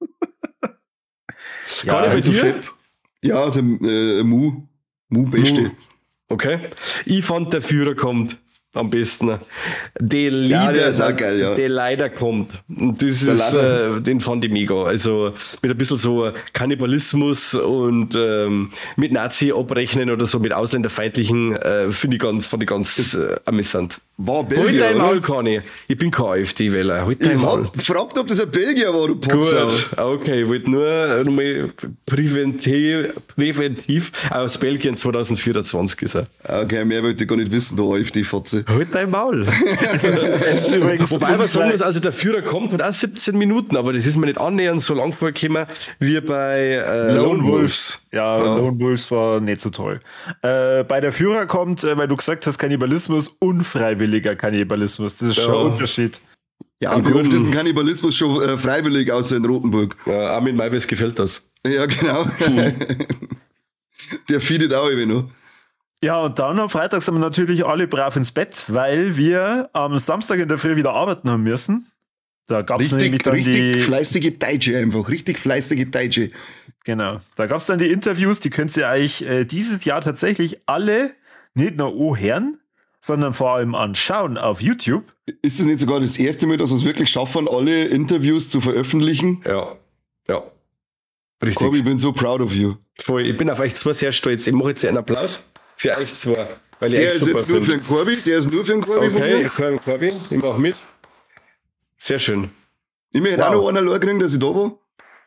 [SPEAKER 3] Ja,
[SPEAKER 2] Gar nicht bei dir?
[SPEAKER 1] Ja, der äh, Mu. Mu beste.
[SPEAKER 2] Mu. Okay. Ich fand, der Führer kommt am besten. Der Leader,
[SPEAKER 1] der ist auch geil, ja.
[SPEAKER 2] der leider kommt. Und das
[SPEAKER 1] Der
[SPEAKER 2] ist,
[SPEAKER 1] Leider.
[SPEAKER 2] äh, den fand ich mega. Also mit ein bisschen so Kannibalismus und ähm, mit Nazi abrechnen oder so mit ausländerfeindlichen, äh, finde ich ganz, fand ich ganz äh, amüsant.
[SPEAKER 1] War
[SPEAKER 2] Halt
[SPEAKER 1] Belgier,
[SPEAKER 2] dein Maul,
[SPEAKER 1] oder?
[SPEAKER 2] Conny. Ich bin kein AfD-Wähler. Halt dein
[SPEAKER 1] Ich
[SPEAKER 2] Maul.
[SPEAKER 1] hab gefragt, ob das ein Belgier war, du Potzer.
[SPEAKER 2] Gut, okay, ich wollte nur nochmal präventiv, präventiv aus Belgien zwanzig vierundzwanzig ist er.
[SPEAKER 1] Okay, mehr wollte ich gar nicht wissen, der AfD-Fotze.
[SPEAKER 2] Halt dein Maul.
[SPEAKER 3] es ist übrigens
[SPEAKER 2] Wobei man sagen muss, also der Führer kommt mit auch siebzehn Minuten, aber das ist mir nicht annähernd so lang vorgekommen wie bei äh, Lone Wolves.
[SPEAKER 3] Ja, Lone Wolves war nicht so toll. Äh, bei der Führer kommt, äh, weil du gesagt hast, Kannibalismus, unfreiwilliger Kannibalismus. Das ist schon
[SPEAKER 2] Ja.
[SPEAKER 3] ein Unterschied.
[SPEAKER 1] Ja, wie oft ist ein Kannibalismus schon äh, freiwillig, außer in Rotenburg?
[SPEAKER 2] Ja, Armin Maivis gefällt das.
[SPEAKER 1] Ja, genau. Der feedet auch irgendwie noch.
[SPEAKER 3] Ja, und dann am Freitag sind wir natürlich alle brav ins Bett, weil wir am Samstag in der Früh wieder arbeiten haben müssen. Da gab es nämlich
[SPEAKER 1] Richtig,
[SPEAKER 3] dann
[SPEAKER 1] richtig
[SPEAKER 3] die...
[SPEAKER 1] fleißige Deutsche einfach. Richtig fleißige Deutsche.
[SPEAKER 3] Genau. Da gab es dann die Interviews, die könnt ihr euch äh, dieses Jahr tatsächlich alle nicht nur anhören, sondern vor allem anschauen auf YouTube.
[SPEAKER 1] Ist es nicht sogar das erste Mal, dass wir es wirklich schaffen, alle Interviews zu veröffentlichen?
[SPEAKER 2] Ja, ja. Richtig.
[SPEAKER 1] Corby, ich bin so proud of you.
[SPEAKER 2] Voll. Ich bin auf euch zwei sehr stolz. Ich mache jetzt einen Applaus für euch zwei. Weil ich
[SPEAKER 1] Der
[SPEAKER 2] euch
[SPEAKER 1] ist
[SPEAKER 2] super
[SPEAKER 1] jetzt nur
[SPEAKER 2] find.
[SPEAKER 1] für den Corby, der ist nur für den Corby von
[SPEAKER 2] Okay,
[SPEAKER 1] mir.
[SPEAKER 2] ich komme Corby, ich mache mit. Sehr schön.
[SPEAKER 1] Ich möchte auch noch einen allein kriegen, dass ich da war.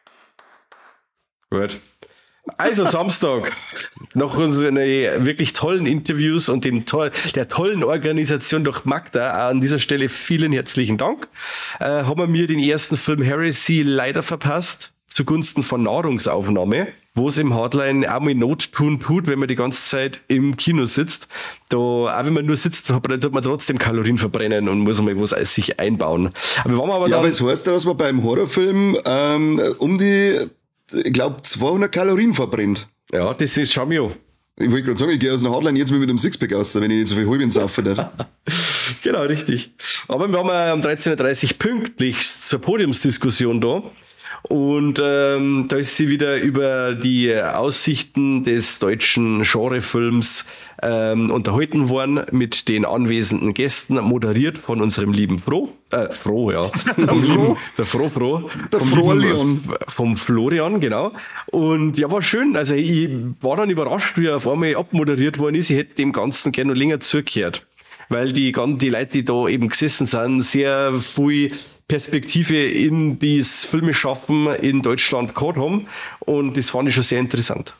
[SPEAKER 2] Gut. Also Samstag, nach unseren äh, wirklich tollen Interviews und dem toll, der tollen Organisation durch Magda, an dieser Stelle vielen herzlichen Dank, äh, haben wir mir den ersten Film Heresy leider verpasst, zugunsten von Nahrungsaufnahme, wo es im Hardline auch mal Not tun tut, wenn man die ganze Zeit im Kino sitzt. Da, auch wenn man nur sitzt, tut man trotzdem Kalorien verbrennen und muss mal was als sich einbauen. Aber wir waren aber
[SPEAKER 1] Ja,
[SPEAKER 2] dann,
[SPEAKER 1] aber es heißt ja, dass man beim Horrorfilm ähm, um die, ich glaube, zweihundert Kalorien verbrennt.
[SPEAKER 2] ja, das ist, schau mir an.
[SPEAKER 1] Ich wollte gerade sagen, ich gehe aus einer Hardline jetzt mal mit einem Sixpack aus, wenn ich nicht so viel Halbien saufe. Dann.
[SPEAKER 2] Genau, richtig. Aber wir haben ja um dreizehn Uhr dreißig pünktlich zur Podiumsdiskussion da. Und ähm, da ist sie wieder über die Aussichten des deutschen Genrefilms ähm, unterhalten worden mit den anwesenden Gästen, moderiert von unserem lieben Fro. Äh, Fro, ja. Der Fro. Der Fro, Fro.
[SPEAKER 1] Der
[SPEAKER 2] Vom
[SPEAKER 1] Florian.
[SPEAKER 2] lieben, äh, Vom Florian, genau. Und ja, war schön. Also ich war dann überrascht, wie er auf einmal abmoderiert worden ist. Ich hätte dem Ganzen gerne noch länger zugehört. Weil die, gan- die Leute, die da eben gesessen sind, sehr viel Perspektive in das Filmeschaffen in Deutschland gehabt haben. Und das fand ich schon sehr interessant.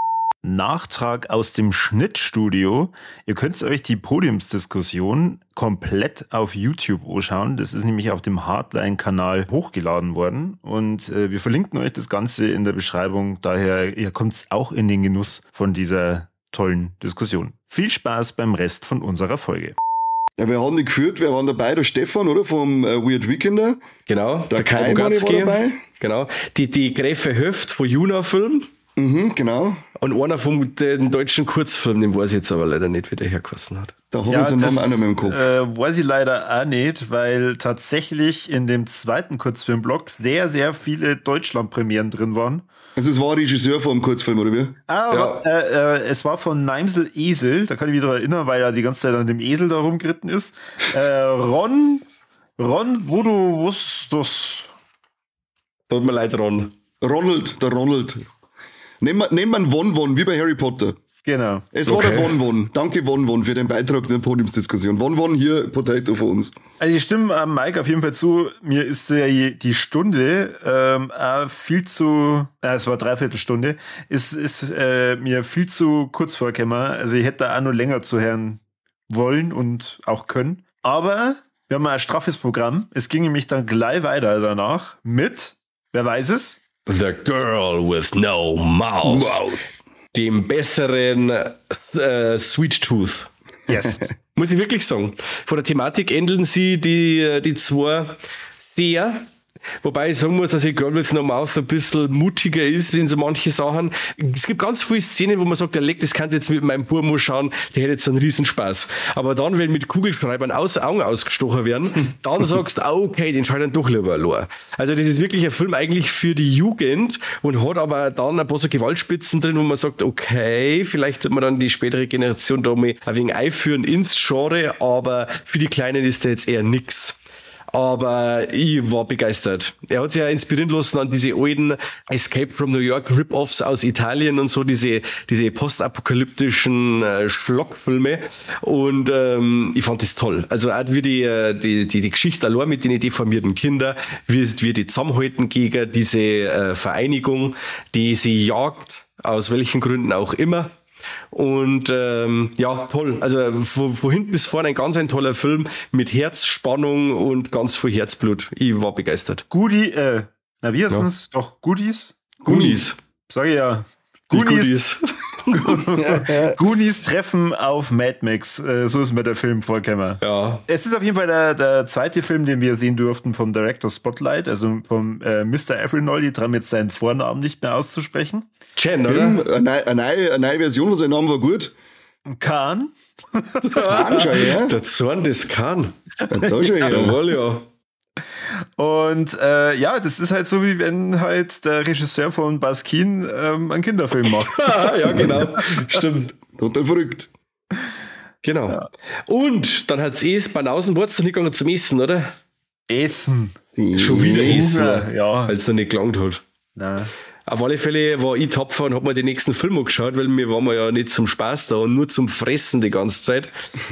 [SPEAKER 3] Nachtrag aus dem Schnittstudio. Ihr könnt euch die Podiumsdiskussion komplett auf YouTube anschauen. Das ist nämlich auf dem Hardline-Kanal hochgeladen worden. Und äh, wir verlinken euch das Ganze in der Beschreibung. Daher, ihr kommt auch in den Genuss von dieser tollen Diskussion. Viel Spaß beim Rest von unserer Folge.
[SPEAKER 1] Ja, wir haben die geführt, wir waren dabei, der Stefan, oder? Vom äh, Weird Weekender.
[SPEAKER 2] Genau.
[SPEAKER 1] Der
[SPEAKER 2] Kai
[SPEAKER 1] Kai war
[SPEAKER 2] Bogatzky.
[SPEAKER 1] dabei.
[SPEAKER 2] Genau. Die, die Gräfe Höft von Juna-Film.
[SPEAKER 1] Mhm, genau.
[SPEAKER 2] Und einer vom den deutschen Kurzfilm, den weiß ich jetzt aber leider nicht, wie der hergelassen hat.
[SPEAKER 1] Da habe ich jetzt den Namen auch nicht mehr im Kopf.
[SPEAKER 3] Äh, weiß ich leider auch nicht, weil tatsächlich in dem zweiten Kurzfilmblock sehr, sehr viele Deutschlandpremieren drin waren.
[SPEAKER 1] Also es war ein Regisseur vom Kurzfilm, oder wie?
[SPEAKER 3] Ah,
[SPEAKER 2] Ja.
[SPEAKER 3] aber, äh, äh, es war von Neimsel Esel, da kann ich mich daran erinnern, weil er die ganze Zeit an dem Esel da rumgeritten ist. Äh, Ron, Ron, wo du wusstest.
[SPEAKER 2] Tut mir leid, Ron.
[SPEAKER 1] Ronald, der Ronald. Nehmen wir, nehmen wir einen Won-Won, wie bei Harry Potter.
[SPEAKER 3] Genau.
[SPEAKER 1] Es war
[SPEAKER 2] Okay.
[SPEAKER 1] der Won-Won. Danke Won-Won für den Beitrag in der Podiumsdiskussion. Won-Won hier, Potato für uns.
[SPEAKER 3] Also ich stimme äh, Mike auf jeden Fall zu. Mir ist der, die Stunde ähm, äh, viel zu, äh, es war dreiviertel Stunde, ist, ist äh, mir viel zu kurz vorgekommen. Also ich hätte da auch noch länger zu hören wollen und auch können. Aber wir haben ein straffes Programm. Es ging nämlich dann gleich weiter danach mit, wer weiß es?
[SPEAKER 2] The Girl with No Mouth. Dem besseren äh, Sweet Tooth.
[SPEAKER 3] Yes.
[SPEAKER 2] Muss ich wirklich sagen. Von der Thematik ähneln sie die, die zwei sehr. Wobei ich sagen muss, dass ich Girl with No Mouth ein bisschen mutiger ist in so manche Sachen. Es gibt ganz viele Szenen, wo man sagt, der Leck, das kann jetzt mit meinem Burmo schauen, der hätte jetzt einen Riesenspaß. Aber dann, wenn mit Kugelschreibern aus Augen ausgestochen werden, dann sagst du, oh, okay, den schaue ich dann doch lieber allein. Also das ist wirklich ein Film eigentlich für die Jugend und hat aber dann ein paar so Gewaltspitzen drin, wo man sagt, okay, vielleicht wird man dann die spätere Generation da mal ein wenig einführen ins Genre, aber für die Kleinen ist der jetzt eher nix. Aber ich war begeistert. Er hat sich ja inspirieren lassen an diese alten Escape from New York Rip-Offs aus Italien und so, diese, diese postapokalyptischen äh, Schlockfilme. Und ähm, ich fand das toll. Also auch wie die, die, die, die Geschichte allein mit den deformierten Kindern, wie, wie die zusammenhalten gegen diese äh, Vereinigung, die sie jagt, aus welchen Gründen auch immer. Und ähm, ja, toll. Also von, von hinten bis vorne ein ganz ein toller Film mit Herzspannung und ganz viel Herzblut. Ich war begeistert.
[SPEAKER 3] Goodie, äh, na wie heißt es? Doch, Goodies?
[SPEAKER 2] Goonies.
[SPEAKER 3] Sag ich ja.
[SPEAKER 2] Die
[SPEAKER 3] Goonies.
[SPEAKER 2] Goonies.
[SPEAKER 3] Goonies treffen auf Mad Max. Äh, so ist mir der Film vorgekommen.
[SPEAKER 2] Ja.
[SPEAKER 3] Es ist auf jeden Fall der, der zweite Film, den wir sehen durften vom Director Spotlight, also vom äh, Mister Averinoll. Die trauen jetzt seinen Vornamen nicht mehr auszusprechen.
[SPEAKER 2] Chen,
[SPEAKER 1] Film,
[SPEAKER 2] oder?
[SPEAKER 1] eine, neue- eine, neue, eine neue Version von seinem Namen war gut.
[SPEAKER 3] Khan.
[SPEAKER 1] Khan schon her.
[SPEAKER 2] Der Zorn des Khan.
[SPEAKER 1] Da schon her.
[SPEAKER 2] Jawohl, ja.
[SPEAKER 3] Und äh, ja, das ist halt so, wie wenn halt der Regisseur von Baskin ähm, einen Kinderfilm macht.
[SPEAKER 2] ja, genau. Stimmt.
[SPEAKER 1] Total verrückt.
[SPEAKER 2] Genau. Und dann hat es eh Banausen Wurzeln nicht gegangen zum Essen, oder?
[SPEAKER 3] Essen.
[SPEAKER 2] Schon wieder Essen.
[SPEAKER 3] Hunger, ja.
[SPEAKER 2] Weil es noch nicht gelangt hat.
[SPEAKER 3] Na.
[SPEAKER 2] Auf alle Fälle war ich tapfer und hab mir den nächsten Film angeschaut, weil wir waren ja nicht zum Spaß da und nur zum Fressen die ganze Zeit.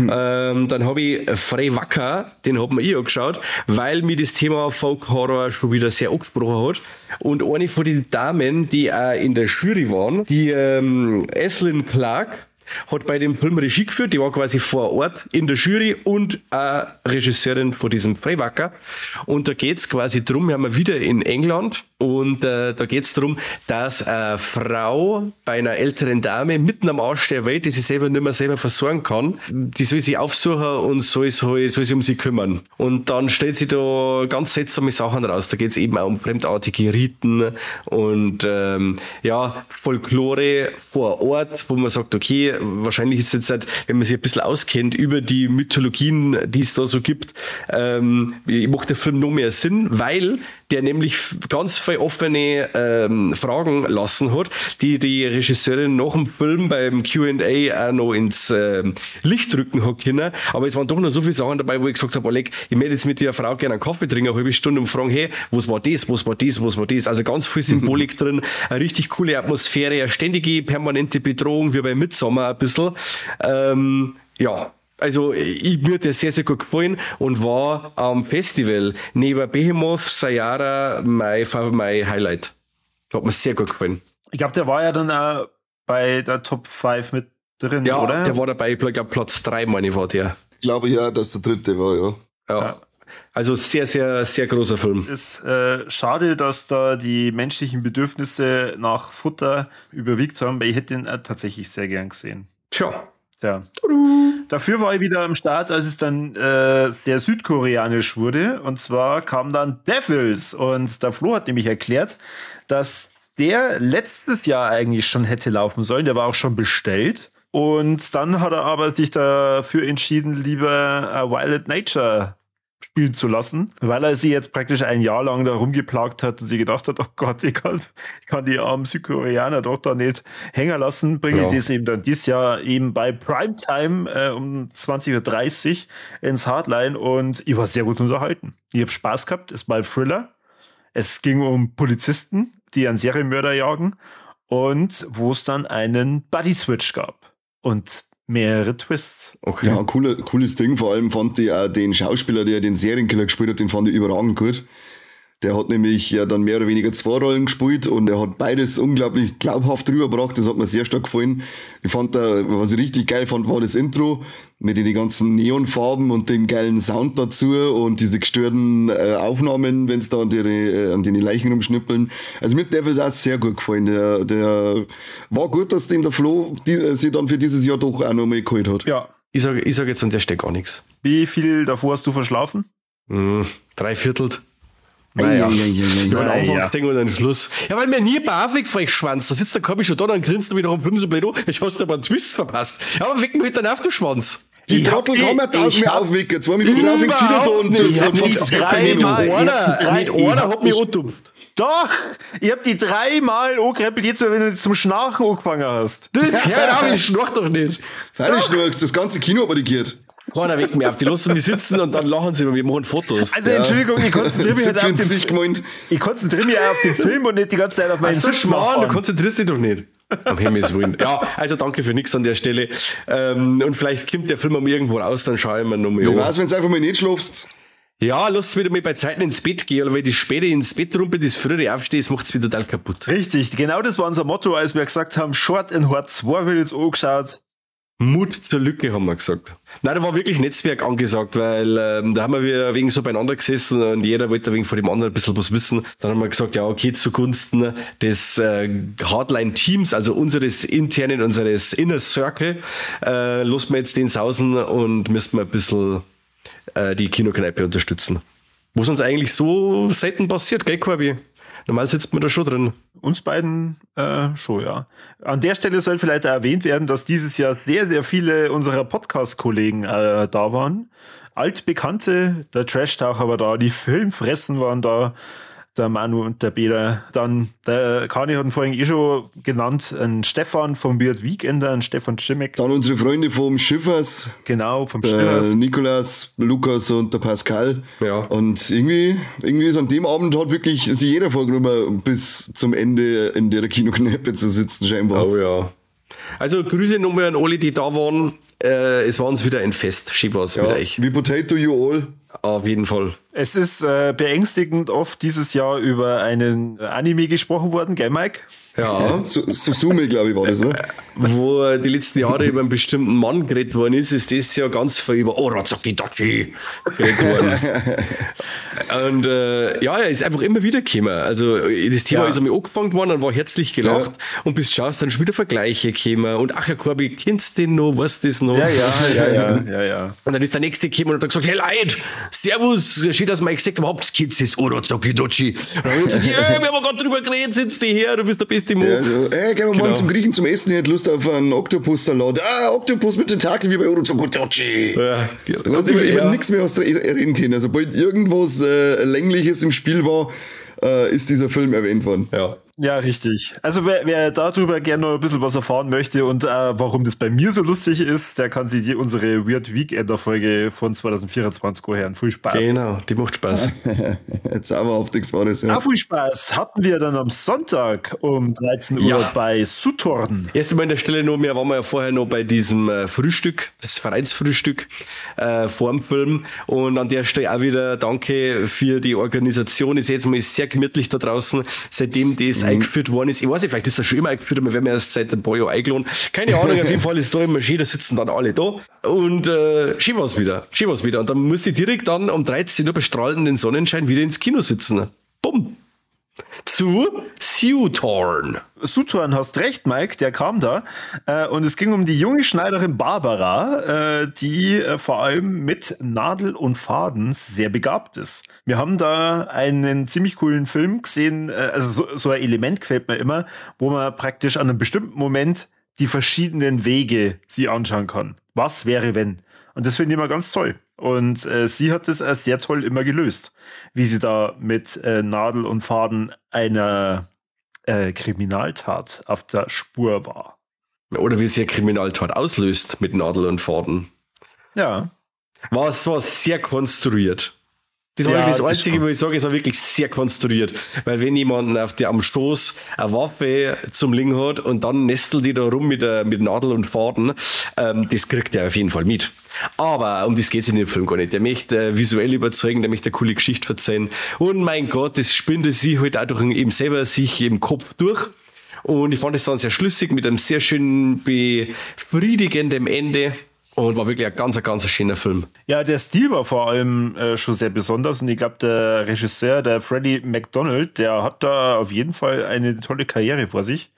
[SPEAKER 2] ähm, dann habe ich Frei Wacker, den hab mir ich angeschaut, weil mir das Thema Folk Horror schon wieder sehr angesprochen hat. Und eine von den Damen, die auch in der Jury waren, die ähm, Aislinn Clark, hat bei dem Film Regie geführt, die war quasi vor Ort in der Jury und auch Regisseurin von diesem Freiwacker. Und da geht's quasi drum, wir haben wieder in England und äh, da geht's drum, dass eine Frau bei einer älteren Dame mitten am Arsch der Welt, die sich selber nicht mehr selber versorgen kann, die soll sie aufsuchen und soll, soll, soll sich um sie kümmern. Und dann stellt sie da ganz seltsame Sachen raus. Da geht's eben auch um fremdartige Riten und ähm, ja, Folklore vor Ort, wo man sagt, okay, wahrscheinlich ist es jetzt halt, wenn man sich ein bisschen auskennt über die Mythologien, die es da so gibt, ähm, macht der Film noch mehr Sinn, weil der nämlich ganz viele offene ähm, Fragen lassen hat, die die Regisseurin nach dem Film beim Q and A auch noch ins ähm, Licht rücken hat können. Aber es waren doch noch so viele Sachen dabei, wo ich gesagt habe, Oleg, ich möchte jetzt mit der Frau gerne einen Kaffee trinken, eine halbe Stunde und fragen, hey, was war das, was war das, was war das? Also ganz viel Symbolik drin, eine richtig coole Atmosphäre, eine ständige, permanente Bedrohung, wie bei Midsommar ein bisschen. Ähm, ja, also ich, mir hat das sehr, sehr gut gefallen und war am Festival neben Behemoth, Sayara mein, mein Highlight. Hat mir sehr gut gefallen.
[SPEAKER 3] Ich glaube, der war ja dann auch bei der Top fünf mit drin,
[SPEAKER 2] Ja,
[SPEAKER 3] oder?
[SPEAKER 2] der war dabei, ich glaube Platz drei, meine ich, war der.
[SPEAKER 1] Ich glaube ja, dass der dritte war, ja.
[SPEAKER 2] Ja.
[SPEAKER 3] Ja.
[SPEAKER 2] Also sehr, sehr, sehr großer Film.
[SPEAKER 3] Ist äh, schade, dass da die menschlichen Bedürfnisse nach Futter überwiegt haben, weil ich hätte den auch tatsächlich sehr gern gesehen.
[SPEAKER 2] Tja.
[SPEAKER 3] Ja. Dafür war ich wieder am Start, als es dann äh, sehr südkoreanisch wurde. Und zwar kam dann Devils. Und der Flo hat nämlich erklärt, dass der letztes Jahr eigentlich schon hätte laufen sollen. Der war auch schon bestellt. Und dann hat er aber sich dafür entschieden, lieber uh, Violent Nature spielen zu lassen, weil er sie jetzt praktisch ein Jahr lang da rumgeplagt hat und sie gedacht hat, oh Gott, ich kann, ich kann die armen Südkoreaner doch da nicht hängen lassen, bringe
[SPEAKER 2] Ja.
[SPEAKER 3] ich das eben dann dieses Jahr eben bei Primetime äh, um zwanzig Uhr dreißig ins Hardline und ich war sehr gut unterhalten. Ich habe Spaß gehabt, es war ein Thriller. Es ging um Polizisten, die einen Serienmörder jagen und wo es dann einen Buddy-Switch gab und mehrere Twists.
[SPEAKER 2] Okay.
[SPEAKER 1] Ja, cooler, cooles Ding. Vor allem fand ich auch den Schauspieler, der den Serienkiller gespielt hat, den fand ich überragend gut. Der hat nämlich ja dann mehr oder weniger zwei Rollen gespielt und er hat beides unglaublich glaubhaft rübergebracht. Das hat mir sehr stark gefallen. Ich fand da, was ich richtig geil fand, war das Intro mit den ganzen Neonfarben und dem geilen Sound dazu und diese gestörten äh, Aufnahmen, wenn es da an, die, äh, an den Leichen rumschnippeln. Also mir hat der Film auch sehr gut gefallen. Der, der war gut, dass den der Flo die, äh, sich dann für dieses Jahr doch auch nochmal geholt hat.
[SPEAKER 3] Ja.
[SPEAKER 2] Ich sage ich sag jetzt an der Stelle gar nichts.
[SPEAKER 3] Wie viel davor hast du verschlafen?
[SPEAKER 2] Hm, drei Viertelt.
[SPEAKER 3] Naja.
[SPEAKER 1] Ja, ja, ja, ja,
[SPEAKER 2] Ich
[SPEAKER 1] ja.
[SPEAKER 2] habe
[SPEAKER 3] Naja.
[SPEAKER 2] Anfang gesehen und den Schluss. Ja, weil mir nie BAföG vor euch Schwanz. Da sitzt der Kabi schon da, dann grinst du wieder um fünf so blöd an. Ich hast aber einen Twist verpasst. Ja, aber weck mich halt dann auf, du Schwanz.
[SPEAKER 1] Die
[SPEAKER 3] Ich
[SPEAKER 1] Trottel
[SPEAKER 3] hab-
[SPEAKER 1] kann man
[SPEAKER 3] ich-
[SPEAKER 1] tausend
[SPEAKER 3] ich
[SPEAKER 1] mehr
[SPEAKER 3] hab-
[SPEAKER 1] aufwecken. Zwei Minuten drauf hängst du wieder da und das
[SPEAKER 3] Ich hab
[SPEAKER 1] das-
[SPEAKER 3] die
[SPEAKER 1] das-
[SPEAKER 3] drei
[SPEAKER 1] keine
[SPEAKER 3] Mal-
[SPEAKER 1] Ahnung.
[SPEAKER 2] Einer,
[SPEAKER 3] drei-
[SPEAKER 2] nicht
[SPEAKER 3] ich
[SPEAKER 2] einer
[SPEAKER 3] hab
[SPEAKER 2] hat mich
[SPEAKER 3] mich-
[SPEAKER 2] angetupft.
[SPEAKER 3] Doch! Ich hab die dreimal angekrempelt, jetzt wenn du zum Schnarchen angefangen hast.
[SPEAKER 2] Das hört auf, ich schnarch doch nicht.
[SPEAKER 1] Freilich, Schnurks, das ganze Kino hat regiert.
[SPEAKER 2] Keiner weckt mich auf. Die lassen mich sitzen und dann lachen sie, weil wir machen Fotos.
[SPEAKER 3] Also Entschuldigung, ich konzentriere mich, halt
[SPEAKER 1] Sind
[SPEAKER 3] auf
[SPEAKER 1] für
[SPEAKER 3] den,
[SPEAKER 1] sich gemeint.
[SPEAKER 3] ich konzentriere mich auf den Film und nicht die ganze Zeit auf meinen
[SPEAKER 2] so schmarrn, du
[SPEAKER 3] Sitzmachbarn.
[SPEAKER 2] konzentrierst dich doch nicht. Am Himmels Willen. Ja, also danke für nichts an der Stelle. Ähm, und vielleicht kommt der Film mal irgendwo raus, dann schaue ich mir nochmal
[SPEAKER 1] Ich
[SPEAKER 2] an.
[SPEAKER 1] weiß, wenn du einfach mal nicht schlafst.
[SPEAKER 2] Ja, lass wieder mal bei Zeiten ins Bett gehen, oder weil das später ins Bett rumpelt, das frühere Aufstehen, das macht es wieder total kaputt.
[SPEAKER 3] Richtig, genau das war unser Motto, als wir gesagt haben, Short and Hard zwei wird jetzt angeschaut.
[SPEAKER 2] Mut zur Lücke, haben wir gesagt. Nein, da war wirklich Netzwerk angesagt, weil ähm, da haben wir wieder wegen so beieinander gesessen und jeder wollte wegen von dem anderen ein bisschen was wissen. Dann haben wir gesagt, ja, okay, zugunsten des äh, Hardline-Teams, also unseres internen, unseres Inner Circle, äh, lassen wir jetzt den sausen und müssen wir ein bisschen äh, die Kinokneipe unterstützen. Was uns eigentlich so selten passiert, gell, Corby? Normal sitzt man da schon drin.
[SPEAKER 3] Uns beiden äh, schon, ja. An der Stelle soll vielleicht auch erwähnt werden, dass dieses Jahr sehr, sehr viele unserer Podcast-Kollegen äh, da waren. Altbekannte, der Trash-Taucher war da, die Filmfressen waren da, der Manu und der Peter. Dann, der Kani hat ihn vorhin eh schon genannt, ein Stefan vom Weird Weekender, ein Stefan Schimek,
[SPEAKER 1] Dann unsere Freunde vom Schiffers,
[SPEAKER 3] genau, vom
[SPEAKER 1] äh,
[SPEAKER 3] Stillers.
[SPEAKER 1] Nikolas, Lukas und der Pascal.
[SPEAKER 2] Ja.
[SPEAKER 1] Und irgendwie, irgendwie ist an dem Abend hat wirklich sich jeder vorgenommen, bis zum Ende in der Kinokneipe zu sitzen, scheinbar.
[SPEAKER 2] Oh ja. Also Grüße nochmal an alle, die da waren. Äh, es war uns wieder ein Fest. Schön war's
[SPEAKER 1] Ja,
[SPEAKER 2] mit euch.
[SPEAKER 1] wie Potato You All.
[SPEAKER 2] Auf jeden Fall.
[SPEAKER 3] Es ist äh, beängstigend oft dieses Jahr über einen Anime gesprochen worden, gell, Mike?
[SPEAKER 2] Ja.
[SPEAKER 1] Su- Suzume, glaube ich, war das, ne?
[SPEAKER 2] Wo die letzten Jahre über einen bestimmten Mann geredet worden ist, ist das ja ganz viel über Orazaki Dachi geredet worden. Und äh, ja, er ist einfach immer wieder gekommen. Also das Thema
[SPEAKER 3] Ja.
[SPEAKER 2] ist einmal angefangen worden, dann war herzlich gelacht
[SPEAKER 1] Ja.
[SPEAKER 2] und bis schaust dann schon wieder Vergleiche gekommen. Und ach ja, Corby, kennst du den noch? Weißt du das noch?
[SPEAKER 3] Ja, ja, ja, ja, ja, ja.
[SPEAKER 2] Und dann ist der nächste gekommen und hat gesagt, hey Leute, servus, schön, dass ihr gesagt habt, habt Kids, das ist Orazaki Dachi. Und dann hat er gesagt, ja, wir haben gerade drüber geredet, sitzt die her, du bist der beste Mo.
[SPEAKER 1] Ja, so, ey, gehen wir
[SPEAKER 2] Genau.
[SPEAKER 1] morgen zum Griechen zum Essen, der hat Lust auf einen Oktopus-Salat. Ah, Oktopus mit Tentakeln wie bei Orozokotochi.
[SPEAKER 2] Ja,
[SPEAKER 1] Du hast über, über nichts mehr hast du reden können. Also, sobald irgendwas äh, Längliches im Spiel war, äh, ist dieser Film erwähnt worden.
[SPEAKER 2] ja.
[SPEAKER 3] Ja, richtig. Also wer, wer darüber gerne noch ein bisschen was erfahren möchte und äh, warum das bei mir so lustig ist, der kann sich die, unsere Weird Weekender-Folge von zwanzig vierundzwanzig hören. Viel Spaß.
[SPEAKER 2] Genau, die macht Spaß.
[SPEAKER 1] Zauberhaftig war das, ja.
[SPEAKER 3] Auch viel Spaß hatten wir dann am Sonntag um dreizehn Uhr
[SPEAKER 2] Ja.
[SPEAKER 3] bei Sutorn.
[SPEAKER 2] Erst einmal an der Stelle noch, wir waren ja vorher noch bei diesem äh, Frühstück, das Vereinsfrühstück äh, vor dem Film. Und an der Stelle auch wieder danke für die Organisation. Ich sehe jetzt mal, ist sehr gemütlich da draußen, seitdem das eingeführt worden ist. Ich weiß nicht, vielleicht ist das schon immer eingeführt, aber wir werden erst seit ein paar Jahren eingeladen. Keine Ahnung, auf jeden Fall ist da immer schön, da sitzen dann alle da. Und äh, schön war's wieder, schön war's wieder. Und dann musste ich direkt dann um dreizehn Uhr bei strahlenden Sonnenschein wieder ins Kino sitzen. Bumm. Zu Sutorn.
[SPEAKER 3] Sutorn, hast recht, Mike, der kam da. Äh, und es ging um die junge Schneiderin Barbara, äh, die äh, vor allem mit Nadel und Faden sehr begabt ist. Wir haben da einen ziemlich coolen Film gesehen, äh, also so, so ein Element gefällt mir immer, wo man praktisch an einem bestimmten Moment die verschiedenen Wege sie anschauen kann. Was wäre, wenn? Und das finde ich immer ganz toll. Und äh, sie hat das als sehr toll immer gelöst, wie sie da mit äh, Nadel und Faden einer äh, Kriminaltat auf der Spur war.
[SPEAKER 2] Oder wie sie eine Kriminaltat auslöst mit Nadel und Faden.
[SPEAKER 3] Ja.
[SPEAKER 2] War es war sehr konstruiert. Das war
[SPEAKER 3] Ja,
[SPEAKER 2] wirklich das
[SPEAKER 3] das
[SPEAKER 2] Einzige,
[SPEAKER 3] schon.
[SPEAKER 2] wo ich sage, es war wirklich sehr konstruiert. Weil wenn jemand auf der am Stoß eine Waffe zum Lingen hat und dann nestelt die da rum mit, der, mit Nadel und Faden, ähm, das kriegt er auf jeden Fall mit. Aber um das geht es in dem Film gar nicht. Der möchte äh, visuell überzeugen, der möchte eine coole Geschichte erzählen. Und mein Gott, das spinnt er sich halt auch durch eben selber sich im Kopf durch. Und ich fand es dann sehr schlüssig mit einem sehr schönen, befriedigenden Ende. Und war wirklich ein ganz, ein ganz schöner Film.
[SPEAKER 3] Ja, der Stil war vor allem äh, schon sehr besonders und ich glaube, der Regisseur, der Freddie McDonald, der hat da auf jeden Fall eine tolle Karriere vor sich.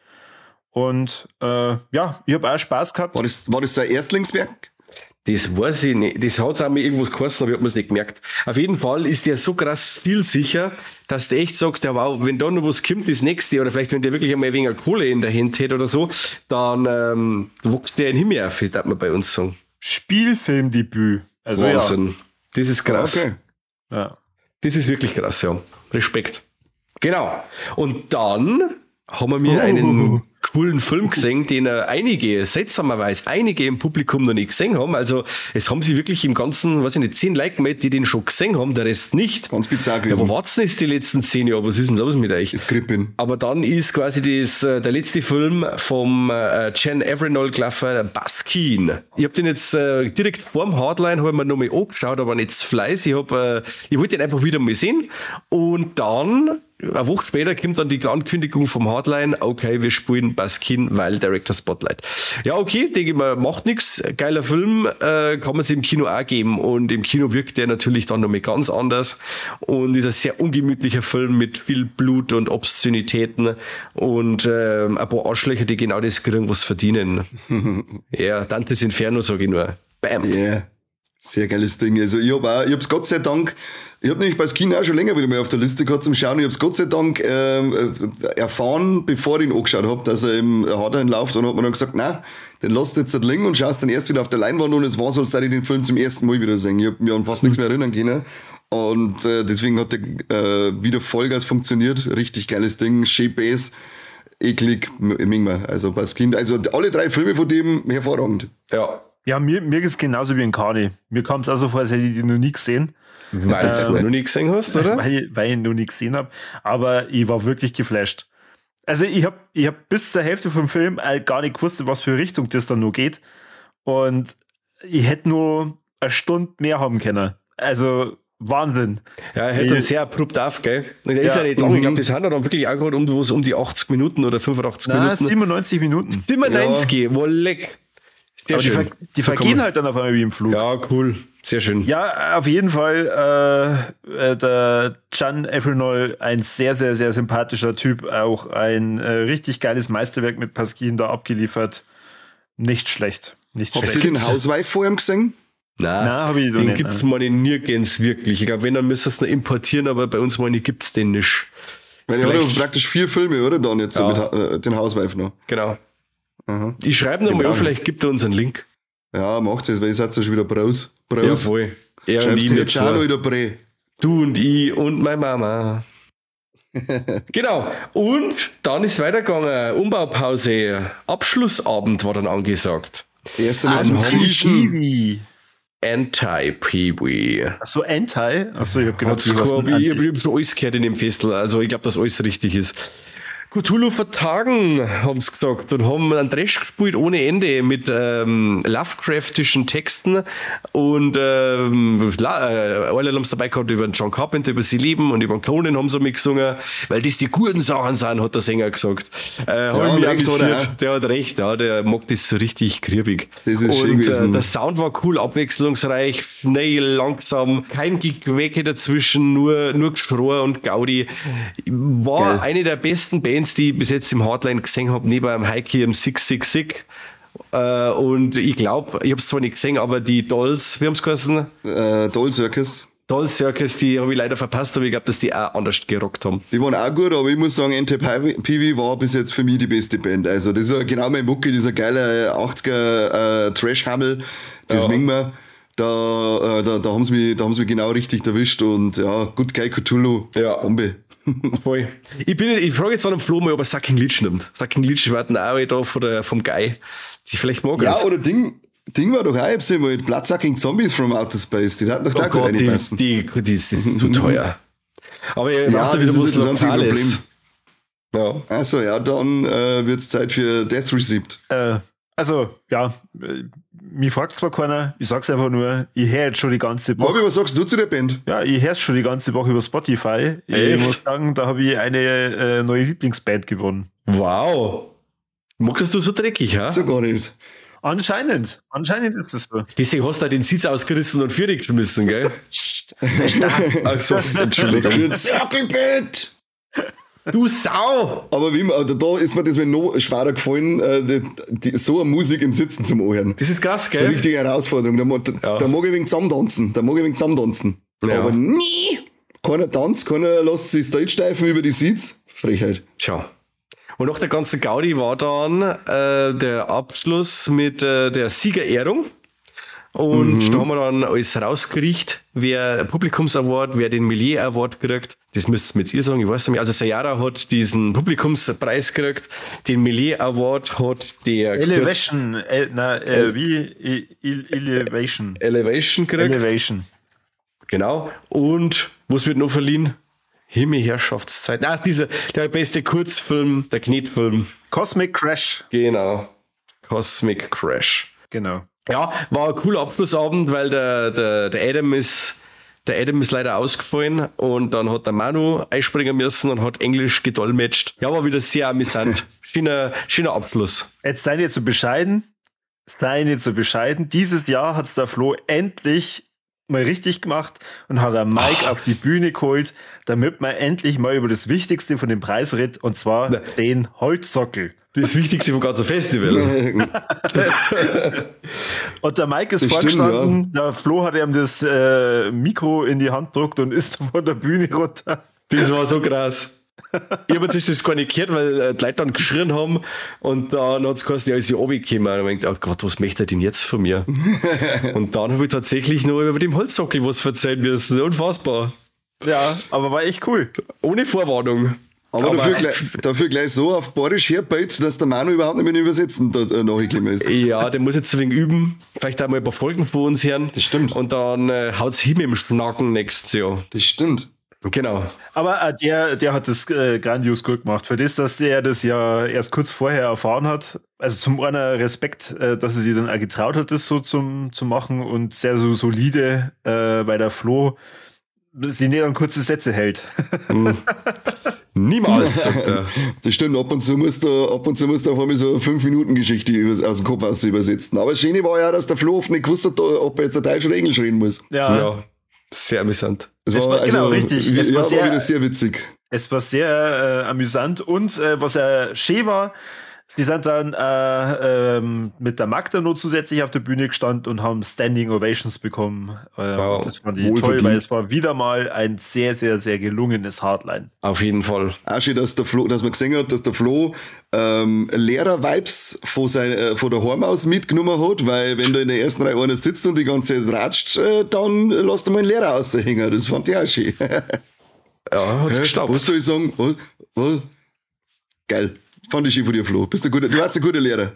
[SPEAKER 3] Und äh, ja, ich habe auch Spaß gehabt.
[SPEAKER 1] War das, war das sein Erstlingswerk?
[SPEAKER 2] Das weiß ich nicht. Das hat es auch mal irgendwo geheißen, aber ich habe es nicht gemerkt. Auf jeden Fall ist der so krass stilsicher, dass du echt sagst, ja, wow, wenn da noch was kommt, das nächste, oder vielleicht wenn der wirklich einmal weniger Kohle in der Hand hätte oder so, dann ähm, wächst der in den Himmel auf, darf man bei uns sagen.
[SPEAKER 3] Spielfilmdebüt. Also
[SPEAKER 2] Wahnsinn. Das ist krass.
[SPEAKER 1] Okay.
[SPEAKER 3] ja. ja.
[SPEAKER 2] Das ist wirklich krass, ja. Respekt. Genau. Und dann haben wir mir einen coolen Film gesehen, den äh, einige, seltsamerweise, einige im Publikum noch nicht gesehen haben. Also es haben sie wirklich im Ganzen, weiß ich nicht, zehn Leute gemeldet, die den schon gesehen haben, der Rest nicht.
[SPEAKER 1] Ganz bizarr
[SPEAKER 2] Ja,
[SPEAKER 1] gewesen.
[SPEAKER 2] wo wart's denn jetzt die letzten zehn Jahre? Was ist denn los mit euch?
[SPEAKER 1] Das Krippin.
[SPEAKER 2] Aber dann ist quasi das, äh, der letzte Film vom äh, Jen Avernoll gelaufen, Baskin. Ich habe den jetzt äh, direkt vorm Hardline, habe ich mir nochmal angeschaut, aber nicht zu fleiß. Ich, hab, äh, ich wollte den einfach wieder mal sehen. Und dann, eine Woche später, kommt dann die Ankündigung vom Hardline, okay, wir spielen Baskin, weil Director Spotlight. Ja, okay, denke ich mal, macht nichts. Geiler Film, äh, kann man sich im Kino auch geben. Und im Kino wirkt der natürlich dann nochmal ganz anders. Und ist ein sehr ungemütlicher Film mit viel Blut und Obszönitäten und äh, ein paar Arschlöcher, die genau das kriegen, was verdienen. Ja, Dantes Inferno, sage ich nur. Bam.
[SPEAKER 1] Ja, yeah. Sehr geiles Ding. Also ich habe auch, ich hab's Gott sei Dank, ich habe nämlich bei Skin auch schon länger wieder mal auf der Liste gehabt zum Schauen. Ich habe es Gott sei Dank ähm, erfahren, bevor ich ihn angeschaut habe, dass er im Hardline läuft, und hat mir dann gesagt, nein, den lässt du jetzt nicht liegen und schaust dann erst wieder auf der Leinwand, und es war so, als würde ich den Film zum ersten Mal wieder sehen. Ich habe mir an fast nichts mehr erinnern können. Und äh, deswegen hat der äh, wieder Vollgas funktioniert. Richtig geiles Ding, schön Bass, eklig, Mingma. Also bei Skin, also alle drei Filme von dem hervorragend.
[SPEAKER 2] Ja.
[SPEAKER 3] Ja, mir, mir ist es genauso wie in Kani. Mir kommt es also vor, als hätte ich die noch nie gesehen.
[SPEAKER 2] Weil du
[SPEAKER 3] Ähm,
[SPEAKER 2] noch nie gesehen hast, oder?
[SPEAKER 3] Weil, weil ich ihn noch nie gesehen habe. Aber ich war wirklich geflasht. Also ich habe ich hab bis zur Hälfte vom Film äh, gar nicht gewusst, in was für Richtung das dann nur geht. Und ich hätte nur eine Stunde mehr haben können. Also Wahnsinn.
[SPEAKER 2] Ja, er hört dann sehr abrupt auf, gell? Und der ist ja
[SPEAKER 3] Ja.
[SPEAKER 2] nicht lang. Ich
[SPEAKER 1] Mhm.
[SPEAKER 2] glaube, das sind ja dann wirklich auch gerade um, wo es um die achtzig Minuten oder fünfundachtzig
[SPEAKER 3] Na,
[SPEAKER 2] Minuten.
[SPEAKER 3] siebenundneunzig Minuten.
[SPEAKER 2] siebenundneunzig, wo leck. Sehr
[SPEAKER 3] Aber die,
[SPEAKER 2] schön.
[SPEAKER 3] ver die
[SPEAKER 2] So kann
[SPEAKER 3] vergehen
[SPEAKER 2] man-
[SPEAKER 3] halt dann auf einmal wie im Flug.
[SPEAKER 2] Ja, cool. Sehr schön.
[SPEAKER 3] Ja, auf jeden Fall äh, äh, der Jan Avernoll, ein sehr, sehr, sehr sympathischer Typ. Auch ein äh, richtig geiles Meisterwerk mit Paskin da abgeliefert. Nicht schlecht. Nicht
[SPEAKER 1] Habt
[SPEAKER 3] schlecht.
[SPEAKER 1] ihr den Housewife vor ihm gesehen?
[SPEAKER 2] Nein,
[SPEAKER 3] Na, hab ich noch
[SPEAKER 2] den
[SPEAKER 3] nicht,
[SPEAKER 2] gibt's
[SPEAKER 3] nein.
[SPEAKER 2] mal nirgends wirklich. Ich glaube, wenn, dann müsst ihr es noch importieren, aber bei uns mal gibt's den nicht.
[SPEAKER 1] Weil er hat
[SPEAKER 2] Vielleicht-
[SPEAKER 1] ja praktisch vier Filme, oder? Dann jetzt so
[SPEAKER 2] Ja.
[SPEAKER 1] mit Ha- äh, den Housewife noch.
[SPEAKER 2] Genau.
[SPEAKER 1] Aha.
[SPEAKER 2] Ich schreibe noch mal
[SPEAKER 1] Genau.
[SPEAKER 2] an, vielleicht gibt er uns einen Link.
[SPEAKER 1] Ja, macht's jetzt, weil ihr seid ja schon wieder Bros.
[SPEAKER 2] Ja,
[SPEAKER 1] Bros.
[SPEAKER 2] voll. Er und
[SPEAKER 1] Schreibst
[SPEAKER 2] ich
[SPEAKER 1] du
[SPEAKER 2] mit
[SPEAKER 1] jetzt auch noch
[SPEAKER 2] zwei.
[SPEAKER 1] wieder Bre.
[SPEAKER 2] Du und ich und meine Mama. Genau. Und dann ist weitergegangen. Umbaupause. Abschlussabend war dann angesagt.
[SPEAKER 1] Erster mit zum Kriechen.
[SPEAKER 3] Kiwi.
[SPEAKER 2] Anti-Peewee.
[SPEAKER 3] Achso, Anti? Achso, ich hab gedacht,
[SPEAKER 2] Hat's
[SPEAKER 3] du hast
[SPEAKER 2] gehabt,
[SPEAKER 3] einen
[SPEAKER 2] ich
[SPEAKER 3] Anti.
[SPEAKER 2] habe hab schon alles gehört in dem Festel. Also ich glaube, dass alles richtig ist. Cthulhu vertagen, haben sie gesagt, und haben einen Trash gespielt ohne Ende mit ähm, Lovecraftischen Texten, und ähm, la- äh, alle haben es dabei gehabt über den John Carpenter, über sie lieben, und über den Conan haben sie mitgesungen, weil das die guten Sachen sind, hat der Sänger gesagt. Äh, ja,
[SPEAKER 1] und
[SPEAKER 2] mich
[SPEAKER 1] recht hat er
[SPEAKER 2] amüsiert.
[SPEAKER 1] auch.
[SPEAKER 2] Der hat recht, ja, der mag das so richtig kriebig.
[SPEAKER 1] Das ist schön
[SPEAKER 2] und äh,
[SPEAKER 1] gewesen.
[SPEAKER 2] der Sound war cool, abwechslungsreich, schnell, langsam, kein Gewecke dazwischen, nur, nur Geschrei und Gaudi. War
[SPEAKER 1] Geil.
[SPEAKER 2] eine der besten Bands, die ich bis jetzt im Hardline gesehen habe, neben dem Heike im six six six. Äh, und ich glaube, ich habe es zwar nicht gesehen, aber die Dolls, wie haben sie geheißen?
[SPEAKER 1] Äh, Doll Circus.
[SPEAKER 2] Dolls Circus, die habe ich leider verpasst, aber ich glaube, dass die auch anders gerockt haben.
[SPEAKER 1] Die waren auch gut, aber ich muss sagen, Anti-Peewee war bis jetzt für mich die beste Band. Also das ist ja genau mein Mucki, dieser geile achtziger äh, Trash-Hammel, das
[SPEAKER 2] Ja.
[SPEAKER 1] Mingma. Da, äh, da, da haben sie mich, da haben sie mich genau richtig erwischt, und ja, gut, geil, Cthulhu.
[SPEAKER 2] Ja.
[SPEAKER 1] Bombe.
[SPEAKER 2] Voll. Ich, bin, ich frage jetzt an den Flo mal, ob er Sucking Leech nimmt. Sucking Leech warten auch da von der, vom Guy. Die vielleicht mag
[SPEAKER 1] Ja,
[SPEAKER 2] das.
[SPEAKER 1] oder Ding, Ding war doch auch ein mal Bloodsucking Zombies from Outer Space. Die hatten doch da
[SPEAKER 2] Oh Gott,
[SPEAKER 1] gar
[SPEAKER 2] die,
[SPEAKER 1] reinpassen.
[SPEAKER 2] die, die, die sind zu teuer. Aber ihr
[SPEAKER 1] Ja,
[SPEAKER 2] macht da
[SPEAKER 1] das
[SPEAKER 2] wieder
[SPEAKER 1] ist
[SPEAKER 2] was
[SPEAKER 1] das einzige
[SPEAKER 2] Lokales. Ja.
[SPEAKER 1] Also ja, dann äh, wird es Zeit für Death Receipt.
[SPEAKER 3] Äh, also, ja, äh, mich fragt zwar keiner, ich sag's einfach nur, ich höre jetzt schon die ganze Woche.
[SPEAKER 1] Bobby, was sagst du zu der Band?
[SPEAKER 3] Ja, ich höre schon die ganze Woche über Spotify. Ich
[SPEAKER 2] Echt?
[SPEAKER 3] muss sagen, da habe ich eine äh, neue Lieblingsband gewonnen.
[SPEAKER 2] Wow. Magst du so dreckig, ha?
[SPEAKER 1] So gar nicht.
[SPEAKER 3] Anscheinend. Anscheinend ist es so.
[SPEAKER 2] Deswegen hast du da den Sitz ausgerissen und Vierig geschmissen, gell? Also, Entschuldigung.
[SPEAKER 1] Schön Circleband!
[SPEAKER 2] Du Sau!
[SPEAKER 1] Aber wie man, da ist mir das mir noch schwerer gefallen, äh, die, die, so eine Musik im Sitzen zum Ohren.
[SPEAKER 2] Das ist krass,
[SPEAKER 1] Das ist eine
[SPEAKER 2] gell?
[SPEAKER 1] richtige Herausforderung. Da, mag- da,
[SPEAKER 2] Ja.
[SPEAKER 1] da mag ich wegen zusammentanzen. Da mag ich wegen zusammentanzen.
[SPEAKER 2] Ja.
[SPEAKER 1] Aber nie! Keiner tanzt, keiner lässt sich Stage steifen über die Seats. Frechheit.
[SPEAKER 2] Tja. Und nach der ganzen Gaudi war dann äh, der Abschluss mit äh, der Siegerehrung. Und da haben wir dann alles rausgekriegt, wer Publikumsaward, wer den Millier Award kriegt. Das müsst ihr jetzt ihr sagen, ich weiß nicht. Also Sayara hat diesen Publikumspreis gekriegt. Den Millier Award hat der
[SPEAKER 3] Elevation, äh, na, äh, wie? E- E- Elevation.
[SPEAKER 2] Elevation gekriegt.
[SPEAKER 3] Elevation.
[SPEAKER 2] Genau. Und was wird noch verliehen? Himmelherrschaftszeit. Ach, dieser, der beste Kurzfilm, der Knetfilm.
[SPEAKER 3] Cosmic Crash.
[SPEAKER 2] Genau. Cosmic Crash.
[SPEAKER 3] Genau.
[SPEAKER 2] Ja, war ein cooler Abschlussabend, weil der, der, der Adam ist, der Adam ist leider ausgefallen und dann hat der Manu einspringen müssen und hat Englisch gedolmetscht. Ja, war wieder sehr amüsant. Schöner, schöner Abschluss.
[SPEAKER 3] Jetzt sei nicht so bescheiden. Sei nicht so bescheiden. Dieses Jahr hat's der Flo endlich mal richtig gemacht und hat einen Mike auf die Bühne geholt, damit man endlich mal über das Wichtigste von dem Preis redet, und zwar
[SPEAKER 2] Na.
[SPEAKER 3] den Holzsockel.
[SPEAKER 2] Das Wichtigste vom ganzen Festival.
[SPEAKER 3] Und der Mike ist
[SPEAKER 1] Das
[SPEAKER 3] vorgestanden,
[SPEAKER 1] stimmt,
[SPEAKER 3] der Flo hat ihm das äh, Mikro in die Hand gedruckt und ist von der Bühne runter.
[SPEAKER 2] Das war so krass. Ich habe jetzt das gar nicht gehört, weil äh, die Leute dann geschrien haben und dann hat es geheißen, ja, ist ja runtergekommen. Und ich dachte, oh Gott, was möchte er denn jetzt von mir? Und dann habe ich tatsächlich noch über den Holzsockel was erzählen müssen. Unfassbar.
[SPEAKER 3] Ja, aber war echt cool.
[SPEAKER 2] Ohne Vorwarnung.
[SPEAKER 1] Aber,
[SPEAKER 2] Aber-
[SPEAKER 1] dafür, gleich, dafür gleich so auf Borisch herbeit, dass der Manu überhaupt nicht mehr übersetzen da, äh, nachgekommen ist.
[SPEAKER 2] Ja, der muss jetzt ein wenig üben. Vielleicht auch mal ein paar Folgen von uns hören.
[SPEAKER 1] Das stimmt.
[SPEAKER 2] Und dann äh, haut's hin mit dem Schnacken nächstes Jahr.
[SPEAKER 1] Das stimmt.
[SPEAKER 2] Genau.
[SPEAKER 3] Aber äh, der, der hat das äh, grandios gut gemacht. Für das, dass der das ja erst kurz vorher erfahren hat. Also zum einen Respekt, äh, dass er sich dann auch getraut hat, das so zum, zu machen, und sehr so solide, äh, weil der Flo sich nicht an kurze Sätze hält.
[SPEAKER 2] Niemals, sagt er.
[SPEAKER 1] Das stimmt, ab und zu musst du, ab und zu musst du auf einmal so eine fünf Minuten Geschichte über- aus dem Kopf aus übersetzen. Aber das Schöne war ja, dass der Flo oft nicht gewusst hat, ob er jetzt ein Deutsch oder Englisch reden muss.
[SPEAKER 3] Ja,
[SPEAKER 2] Ja, sehr amüsant.
[SPEAKER 1] Das
[SPEAKER 3] Es war- genau, richtig.
[SPEAKER 1] Wie,
[SPEAKER 3] Es
[SPEAKER 1] ja,
[SPEAKER 3] war
[SPEAKER 1] war,
[SPEAKER 3] sehr-
[SPEAKER 1] wieder sehr witzig.
[SPEAKER 3] es war sehr äh, amüsant, und äh, was ja schön war, sie sind dann äh, ähm, mit der Magda noch zusätzlich auf der Bühne gestanden und haben Standing Ovations bekommen. Äh,
[SPEAKER 2] Wow.
[SPEAKER 3] Das fand ich
[SPEAKER 1] Wohlverdient.
[SPEAKER 3] toll, weil es war wieder mal ein sehr, sehr, sehr gelungenes Hardline.
[SPEAKER 2] Auf jeden Fall.
[SPEAKER 1] Auch schön, dass der Flo, dass man gesehen hat, dass der Flo ähm, Lehrer-Vibes von, sein, äh, von der Heim aus mitgenommen hat, weil wenn da in der ersten Reihe einer sitzt und die ganze Zeit ratscht, äh, dann lässt er mal einen Lehrer raushängen. Das fand ich auch schön.
[SPEAKER 2] Ja, hat's
[SPEAKER 1] Was
[SPEAKER 2] gestaubt.
[SPEAKER 1] soll ich sagen? Was? Was? Geil. Fand ich schön von dir, Flo. Bist du, guter, du warst ein guter Lehrer.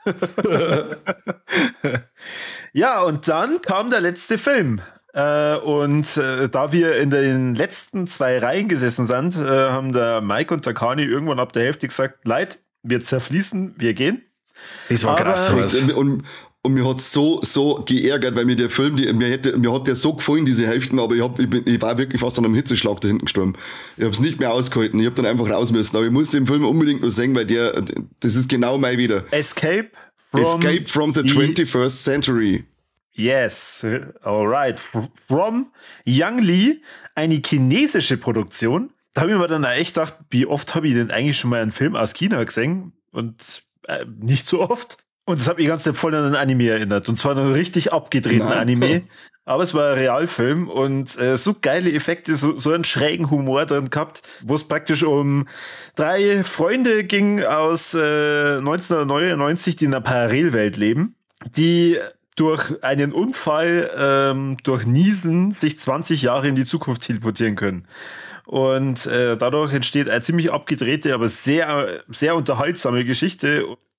[SPEAKER 3] Ja, und dann kam der letzte Film. Äh, und äh, da wir in den letzten zwei Reihen gesessen sind, äh, haben der Mike und der Kani irgendwann ab der Hälfte gesagt, Leid, wir zerfließen, wir gehen.
[SPEAKER 2] Das war
[SPEAKER 3] Aber-
[SPEAKER 2] krass. sowas.
[SPEAKER 1] Und, und, und mir hat so, so geärgert, weil mir der Film, die, mir, hätte, mir hat der so gefallen, diese Hälften, aber ich, hab, ich, bin, ich war wirklich fast an einem Hitzeschlag da hinten gestorben. Ich habe es nicht mehr ausgehalten, ich habe dann einfach raus müssen. Aber ich muss den Film unbedingt noch sehen, weil der, das ist genau mein wieder.
[SPEAKER 3] Escape from,
[SPEAKER 1] Escape from the
[SPEAKER 3] the-
[SPEAKER 1] twenty-first century.
[SPEAKER 3] Yes, alright. F- From Yang Lee, eine chinesische Produktion. Da habe ich mir dann auch echt gedacht, wie oft habe ich denn eigentlich schon mal einen Film aus China gesehen? Und äh, nicht so oft. Und das hat mich ganz voll an einen Anime erinnert. Und zwar einen richtig abgedrehten
[SPEAKER 1] Na.
[SPEAKER 3] Anime. Aber es war ein Realfilm und äh, so geile Effekte, so, so einen schrägen Humor drin gehabt, wo es praktisch um drei Freunde ging aus äh, neunzehnhundertneunundneunzig, die in einer Parallelwelt leben, die durch einen Unfall, ähm, durch Niesen, sich zwanzig Jahre in die Zukunft teleportieren können. Und äh, dadurch entsteht eine ziemlich abgedrehte, aber sehr, sehr unterhaltsame Geschichte.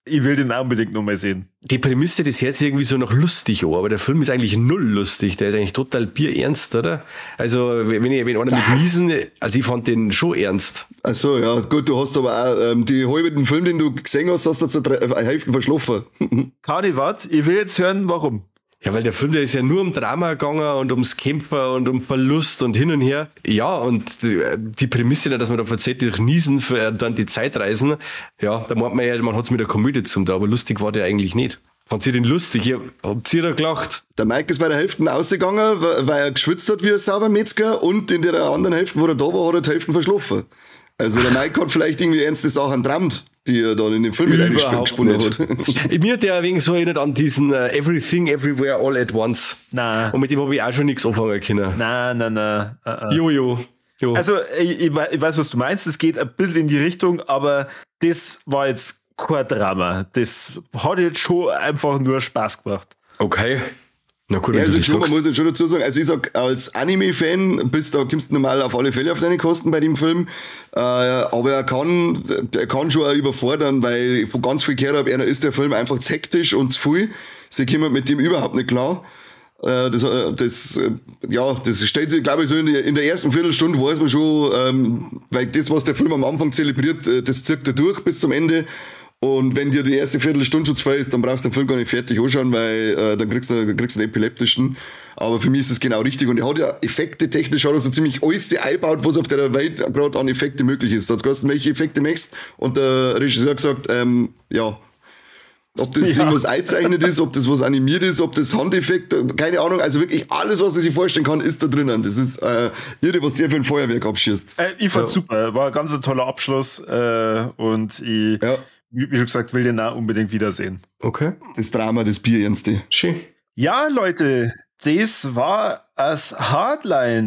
[SPEAKER 3] ich will den auch unbedingt nochmal sehen.
[SPEAKER 2] Die Prämisse, das hört sich irgendwie so noch lustig an, aber der Film ist eigentlich null lustig. Der ist eigentlich total bierernst, oder? Also, wenn ich, wenn einer mit Niesen, also ich fand den schon ernst.
[SPEAKER 1] Ach so, ja, gut, du hast aber auch ähm, die halben Film, den du gesehen hast, hast du zur drei- äh, Hälfte verschlafen.
[SPEAKER 3] Kani, wart, ich will jetzt hören, warum.
[SPEAKER 2] Ja, weil der Film, der ist ja nur um Drama gegangen und ums Kämpfer und um Verlust und hin und her. Ja, und die, die Prämisse, dass man da verzählt, durch Niesen für dann die Zeit reisen, ja, da meint man ja, man hat es mit der Komödie zum da, aber lustig war der eigentlich nicht. Fand ihr den lustig? Ja, habt ihr da gelacht?
[SPEAKER 1] Der Mike ist bei der Hälfte ausgegangen, weil weil er geschwitzt hat wie ein Saubermetzger und in der anderen Hälfte, wo er da war, hat er die Hälfte verschlafen. Also der Mike hat vielleicht irgendwie ernste Sachen geträumt, die er dann in den Film gesponnen hat.
[SPEAKER 2] Mir hat der wegen so erinnert an diesen uh, Everything, Everywhere, All at Once.
[SPEAKER 3] Nein.
[SPEAKER 2] Und mit dem habe ich auch schon nichts anfangen können.
[SPEAKER 3] Nein, nein, nein. Uh, uh.
[SPEAKER 2] Jojo. Jo.
[SPEAKER 3] Also, ich, ich weiß, was du meinst. Es geht ein bisschen in die Richtung, aber das war jetzt kein Drama. Das hat jetzt schon einfach nur Spaß gemacht.
[SPEAKER 2] Okay. Na gut, wenn
[SPEAKER 1] Ja,
[SPEAKER 2] du
[SPEAKER 1] also
[SPEAKER 2] das
[SPEAKER 1] schon, man
[SPEAKER 2] sagst.
[SPEAKER 1] muss jetzt schon dazu sagen, also ich sag, als Anime-Fan bist da kommst du normal auf alle Fälle auf deine Kosten bei dem Film, äh, aber er kann, er kann schon auch überfordern, weil ich von ganz viel gehört habe, einer ist der Film einfach zu hektisch und zu viel, sie kommen mit dem überhaupt nicht klar. Äh, das, äh, das, äh, ja, das stellt sich, glaube ich, so in der, in der ersten Viertelstunde weiß man schon, ähm, weil das, was der Film am Anfang zelebriert, äh, das zirkt er durch bis zum Ende. Und wenn dir die erste Viertelstunde schon zu viel ist, dann brauchst du den Film gar nicht fertig anschauen, weil äh, dann kriegst du, kriegst du einen epileptischen. Aber für mich ist das genau richtig. Und er hat ja Effekte technisch, hat er so ziemlich alles eingebaut, was auf der Welt gerade an Effekte möglich ist. Da hat gesagt, welche Effekte möchtest. Und der Regisseur hat gesagt, ähm, ja, ob das
[SPEAKER 3] Ja.
[SPEAKER 1] irgendwas eingezeichnet ist, ob das was animiert ist, ob das Handeffekt, keine Ahnung. Also wirklich alles, was er sich vorstellen kann, ist da drinnen. Das ist äh, irre, was der für ein Feuerwerk abschießt.
[SPEAKER 3] Äh, ich fand's
[SPEAKER 2] Ja.
[SPEAKER 3] super. War ein ganz ein toller Abschluss. Äh, und ich,
[SPEAKER 1] Ja,
[SPEAKER 3] wie wie schon gesagt, will den auch unbedingt wiedersehen.
[SPEAKER 2] Okay.
[SPEAKER 1] das Drama, das Bierernste.
[SPEAKER 2] Schön.
[SPEAKER 3] Ja, Leute, das war das Hardline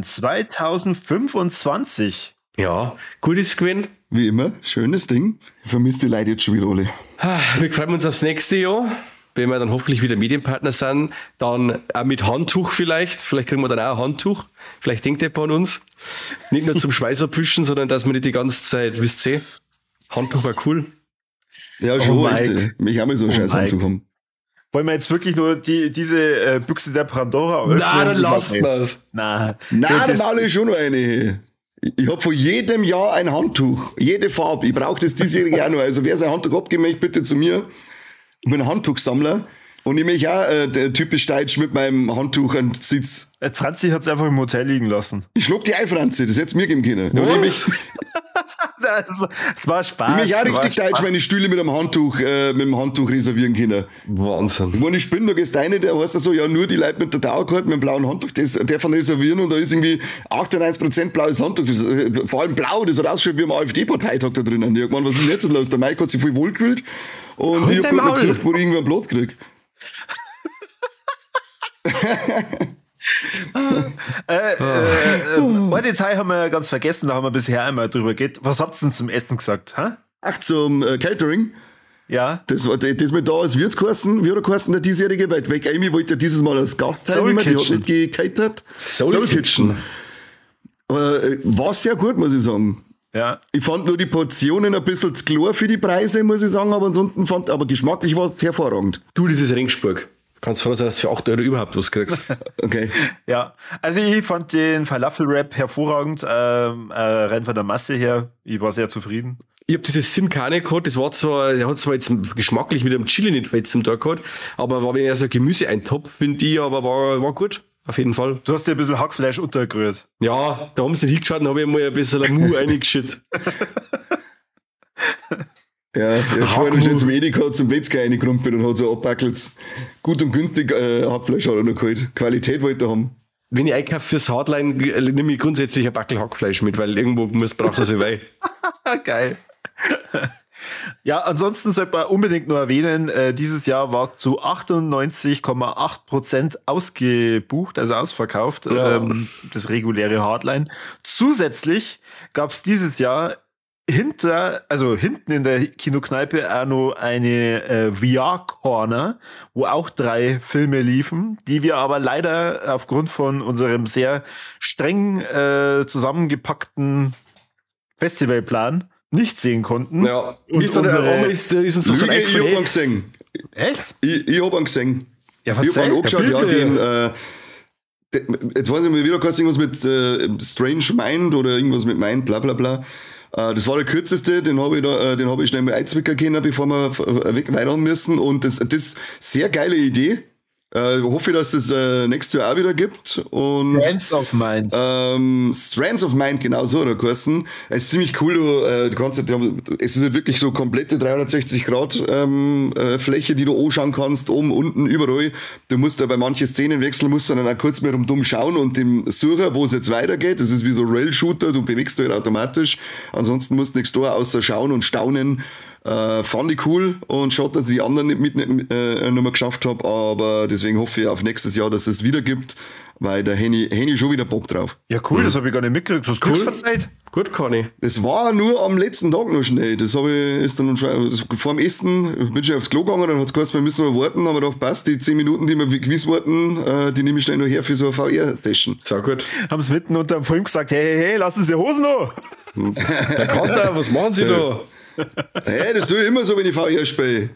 [SPEAKER 3] zweitausendfünfundzwanzig.
[SPEAKER 2] Ja, gut ist gewesen.
[SPEAKER 1] Wie immer, schönes Ding. Ich vermisse die Leute jetzt schon wieder alle.
[SPEAKER 2] Ah, Wir freuen uns aufs nächste Jahr, wenn wir dann hoffentlich wieder Medienpartner sind. Dann auch mit Handtuch vielleicht. Vielleicht kriegen wir dann auch ein Handtuch. Vielleicht denkt ihr an uns. Nicht nur zum Schweiß abwischen, sondern dass wir nicht die ganze Zeit, wisst ihr, Handtuch war cool.
[SPEAKER 1] Ja, schon,
[SPEAKER 3] Mike.
[SPEAKER 1] echt. ey. Mich auch mal so ein
[SPEAKER 3] Oh,
[SPEAKER 1] scheiß Handtuch
[SPEAKER 3] Mike.
[SPEAKER 1] haben.
[SPEAKER 3] Wollen wir jetzt wirklich nur die, diese äh, Büchse der Pandora öffnen?
[SPEAKER 2] Na, dann lassen wir es.
[SPEAKER 3] Nein.
[SPEAKER 1] Nein,
[SPEAKER 3] das,
[SPEAKER 1] dann alle schon noch eine. Ich, ich hab von jedem Jahr ein Handtuch. Jede Farbe. Ich brauche das diesjährige auch noch. Also wer sein Handtuch abgeben möchte, bitte zu mir. Ich bin ein Handtuchsammler. Und ich möchte auch äh, der typisch deutsch mit meinem Handtuch an den Sitz.
[SPEAKER 3] äh, Franzi hat es einfach im Hotel liegen lassen.
[SPEAKER 1] Ich schluck die Eifranze, das hätte es mir geben können. Und ich möchte
[SPEAKER 3] Nein, das, war, das war Spaß.
[SPEAKER 1] ich möchte auch
[SPEAKER 3] das war
[SPEAKER 1] richtig deutsch
[SPEAKER 3] Spaß.
[SPEAKER 1] meine Stühle mit einem Handtuch, äh, mit dem Handtuch reservieren können.
[SPEAKER 2] Wahnsinn.
[SPEAKER 1] Wenn ich bin, da gehst du rein, der heißt so, ja, nur die Leute mit der Dauerkarte, mit dem blauen Handtuch, das darf man reservieren und da ist irgendwie achtundneunzig Prozent blaues Handtuch. Das, äh, vor allem blau, das hat ausgeschaut wie am AfD-Parteitag da drinnen. Ich hab gemeint, was ist denn jetzt los? Der Mike hat sich voll wohl gefühlt und
[SPEAKER 2] Halt
[SPEAKER 1] ich
[SPEAKER 2] dein
[SPEAKER 1] hab
[SPEAKER 2] Maul.
[SPEAKER 1] gerade gesucht, wo ich irgendwie einen Platz krieg.
[SPEAKER 3] Äh, äh, ein Detail haben wir ganz vergessen, da haben wir bisher einmal drüber geht. Was habt ihr denn zum Essen gesagt? Hä?
[SPEAKER 1] Ach, zum äh, Catering.
[SPEAKER 3] Ja.
[SPEAKER 1] Das war das mit da als Wirt geheißen, wie hat er geheißen, der diesjährige, weil Weg Amy wollte ja dieses Mal als Gast
[SPEAKER 3] Soul
[SPEAKER 1] teilnehmen, die hat
[SPEAKER 3] Kitchen.
[SPEAKER 1] nicht gecatert.
[SPEAKER 2] Soul Kitchen.
[SPEAKER 1] Äh, war sehr gut, muss ich sagen.
[SPEAKER 3] Ja.
[SPEAKER 1] Ich fand nur die Portionen ein bisschen zu klar für die Preise, muss ich sagen, aber ansonsten fand, aber geschmacklich war es hervorragend.
[SPEAKER 2] Du, das ist Ringsburg. Kannst froh sein, dass du für acht Euro überhaupt was kriegst.
[SPEAKER 1] Okay.
[SPEAKER 3] Ja, also ich fand den Falafel-Rap hervorragend, ähm, äh, rein von der Masse her. Ich war sehr zufrieden.
[SPEAKER 2] Ich hab dieses Sim Carne gehabt, das war zwar, der hat zwar jetzt geschmacklich mit dem Chili nicht weit zum Tag gehabt, aber war wieder so ein Gemüse-Eintopf, finde ich, aber war, war gut. Auf jeden Fall.
[SPEAKER 3] Du hast dir ein bisschen Hackfleisch untergerührt.
[SPEAKER 2] Ja, da haben sie nicht hingeschaut und habe ich mal ein bisschen Mu reingeschüttet.
[SPEAKER 1] Ja, er ist vorher noch schnell zum Edeka, zum Metzger reingekrumpelt und hat so abbackelt. Gut und günstig äh, Hackfleisch hat er noch geholt. Qualität wollte er haben.
[SPEAKER 2] Wenn ich einkaufe fürs Hardline, nehme ich grundsätzlich ein Backel Hackfleisch mit, weil irgendwo muss, braucht das weh.
[SPEAKER 3] Geil. Ja, ansonsten sollte man unbedingt nur erwähnen, äh, dieses Jahr war es zu achtundneunzig Komma acht Prozent ausgebucht, also ausverkauft,
[SPEAKER 1] Ja.
[SPEAKER 3] ähm, das reguläre Hardline. Zusätzlich gab es dieses Jahr hinter, also hinten in der Kinokneipe auch noch eine äh, V R-Corner, wo auch drei Filme liefen, die wir aber leider aufgrund von unserem sehr streng äh, zusammengepackten Festivalplan nicht sehen konnten.
[SPEAKER 2] Ja,
[SPEAKER 3] Und
[SPEAKER 2] ist, dann,
[SPEAKER 3] unsere-
[SPEAKER 2] ist, ist uns doch dann
[SPEAKER 1] Lüge, ich hab ihn
[SPEAKER 2] eingefallen,
[SPEAKER 1] gesehen.
[SPEAKER 3] Echt?
[SPEAKER 1] Ich, ich hab ihn gesehen.
[SPEAKER 3] Ja,
[SPEAKER 1] Ich hab
[SPEAKER 3] verzeih.
[SPEAKER 1] ihn angeschaut, ja,
[SPEAKER 2] bitte.
[SPEAKER 1] den, äh, de- jetzt weiß ich mal wieder, kannst irgendwas mit äh, Strange Mind oder irgendwas mit Mind, bla bla bla. Äh, das war der kürzeste, den habe ich da, äh, den habe ich schnell mal einzwicken können, bevor wir äh, weg weiter müssen. Und das, das sehr geile Idee. Äh, hoffe, dass es äh, nächstes Jahr auch wieder gibt. Und
[SPEAKER 3] Friends of Mind.
[SPEAKER 1] ähm, Strands of Mind, genau so, oder Kursen. Es ist ziemlich cool, du, äh, du kannst, die haben, es ist halt wirklich so komplette dreihundertsechzig Grad ähm, äh, Fläche, die du anschauen kannst, oben, unten, überall. Du musst da bei manchen Szenen wechseln, musst dann auch kurz mehr um dumm schauen und dem Sucher, wo es jetzt weitergeht. Das ist wie so ein Rail-Shooter, du bewegst dich halt automatisch. Ansonsten musst du nichts tun, außer schauen und staunen. Äh, fand ich cool und schade, dass ich die anderen nicht mit äh, noch mal geschafft habe, aber deswegen hoffe ich auf nächstes Jahr, dass es wieder gibt, weil da hätte ich, hätte ich schon wieder Bock drauf.
[SPEAKER 3] Ja, cool, das habe ich gar nicht mitgekriegt. Was kriegst du verzeiht?
[SPEAKER 2] Gut, Conny.
[SPEAKER 1] Das war nur am letzten Tag noch schnell. Das habe ich, ist dann schon, das, vor dem Essen, bin schon aufs Klo gegangen, dann hat es geheißen, wir müssen noch warten, aber doch passt, die zehn Minuten, die wir gewiss warten, äh, die nehme ich schnell noch her für so eine V R-Session.
[SPEAKER 2] Sehr gut.
[SPEAKER 3] Haben sie mitten unter dem Film gesagt, hey, hey, hey, lassen Sie Hosen noch.
[SPEAKER 2] Herr Kanter, was machen Sie da?
[SPEAKER 1] Hey, das tue ich immer so, wenn ich V R spiele.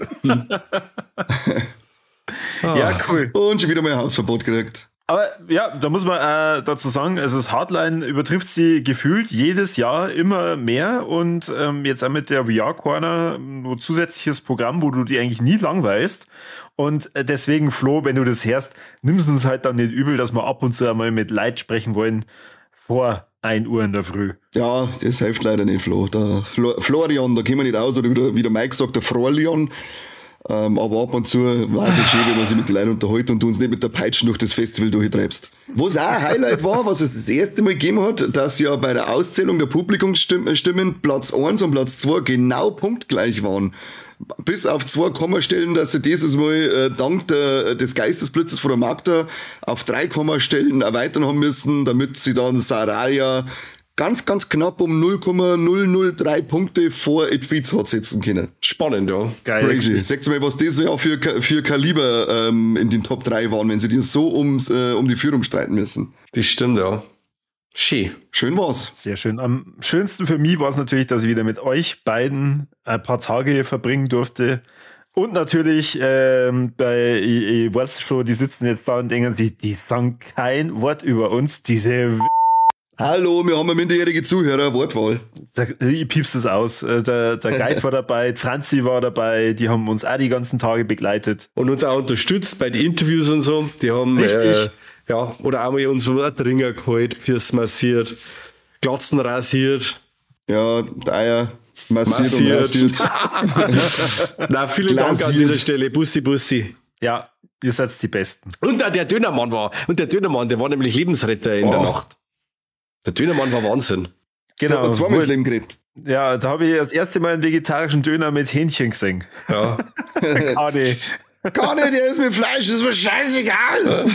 [SPEAKER 3] Ja, cool.
[SPEAKER 1] Und schon wieder mal ein Hausverbot gekriegt.
[SPEAKER 3] Aber ja, da muss man äh, dazu sagen, also das Hardline übertrifft sie gefühlt jedes Jahr immer mehr und ähm, jetzt auch mit der V R-Corner ein zusätzliches Programm, wo du die eigentlich nie langweilst. Und äh, deswegen, Flo, wenn du das hörst, nimm es uns halt dann nicht übel, dass wir ab und zu einmal mit Leid sprechen wollen vor ein Uhr in der Früh.
[SPEAKER 1] Ja, das hilft leider nicht, Flo. Der Flo Florian, da kommen wir nicht aus, oder wieder, wie der Mike sagt, der Frolian. Ähm, aber ab und zu weiß ich schön, wenn man sich mit den Leuten unterhält und du uns nicht mit der Peitsche durch das Festival durchtreibst. Was auch ein Highlight war, was es das erste Mal gegeben hat, dass ja bei der Auszählung der Publikumsstimmen Platz eins und Platz zwei genau punktgleich waren. Bis auf zwei Kommastellen, dass sie dieses Mal äh, dank der, des Geistesblitzes von der Magda auf drei Kommastellen erweitern haben müssen, damit sie dann Saraya ganz, ganz knapp um null Komma null null drei Punkte vor Edwiz hat setzen können.
[SPEAKER 2] Spannend, ja.
[SPEAKER 3] Geil.
[SPEAKER 1] Crazy. Seht ihr mal, was das ja für, für Kaliber ähm, in den Top drei waren, wenn sie die so ums, äh, um die Führung streiten müssen.
[SPEAKER 2] Das stimmt, ja. Schön.
[SPEAKER 1] Schön war's.
[SPEAKER 3] Sehr schön. Am schönsten für mich war es natürlich, dass ich wieder mit euch beiden ein paar Tage verbringen durfte. Und natürlich, ähm, bei, ich, ich weiß schon, die sitzen jetzt da und denken sich, die sagen kein Wort über uns, diese w
[SPEAKER 1] Hallo, wir haben eine minderjährige Zuhörer, Wortwahl.
[SPEAKER 3] Da, ich piepst es aus. Äh, Der, der Guide war dabei, Franzi war dabei, die haben uns auch die ganzen Tage begleitet.
[SPEAKER 2] Und uns auch unterstützt bei den Interviews und so. Die haben,
[SPEAKER 3] Richtig.
[SPEAKER 2] Äh, ja, oder auch mal uns so einen Dringer geholt, Fürs massiert, Glatzen rasiert.
[SPEAKER 1] Ja, der Eier massiert,
[SPEAKER 2] Massiert.
[SPEAKER 1] und rasiert.
[SPEAKER 2] Na, vielen Dank an
[SPEAKER 1] Glasiert.
[SPEAKER 2] dieser Stelle. Bussi, Bussi.
[SPEAKER 3] Ja, ihr seid die Besten.
[SPEAKER 2] Und auch der Dönermann war, und der Dönermann, der war nämlich Lebensretter in der
[SPEAKER 1] Oh.
[SPEAKER 2] Nacht. Der Dönermann war Wahnsinn.
[SPEAKER 1] Da
[SPEAKER 3] Genau.
[SPEAKER 1] hat man zweimal das
[SPEAKER 3] Wohl-
[SPEAKER 1] Leben geredet.
[SPEAKER 3] Ja, da habe ich das erste Mal einen vegetarischen Döner mit Hähnchen gesehen.
[SPEAKER 2] Ja.
[SPEAKER 3] Kade.
[SPEAKER 1] Gar nicht, der ist mit Fleisch, das ist mir scheißegal.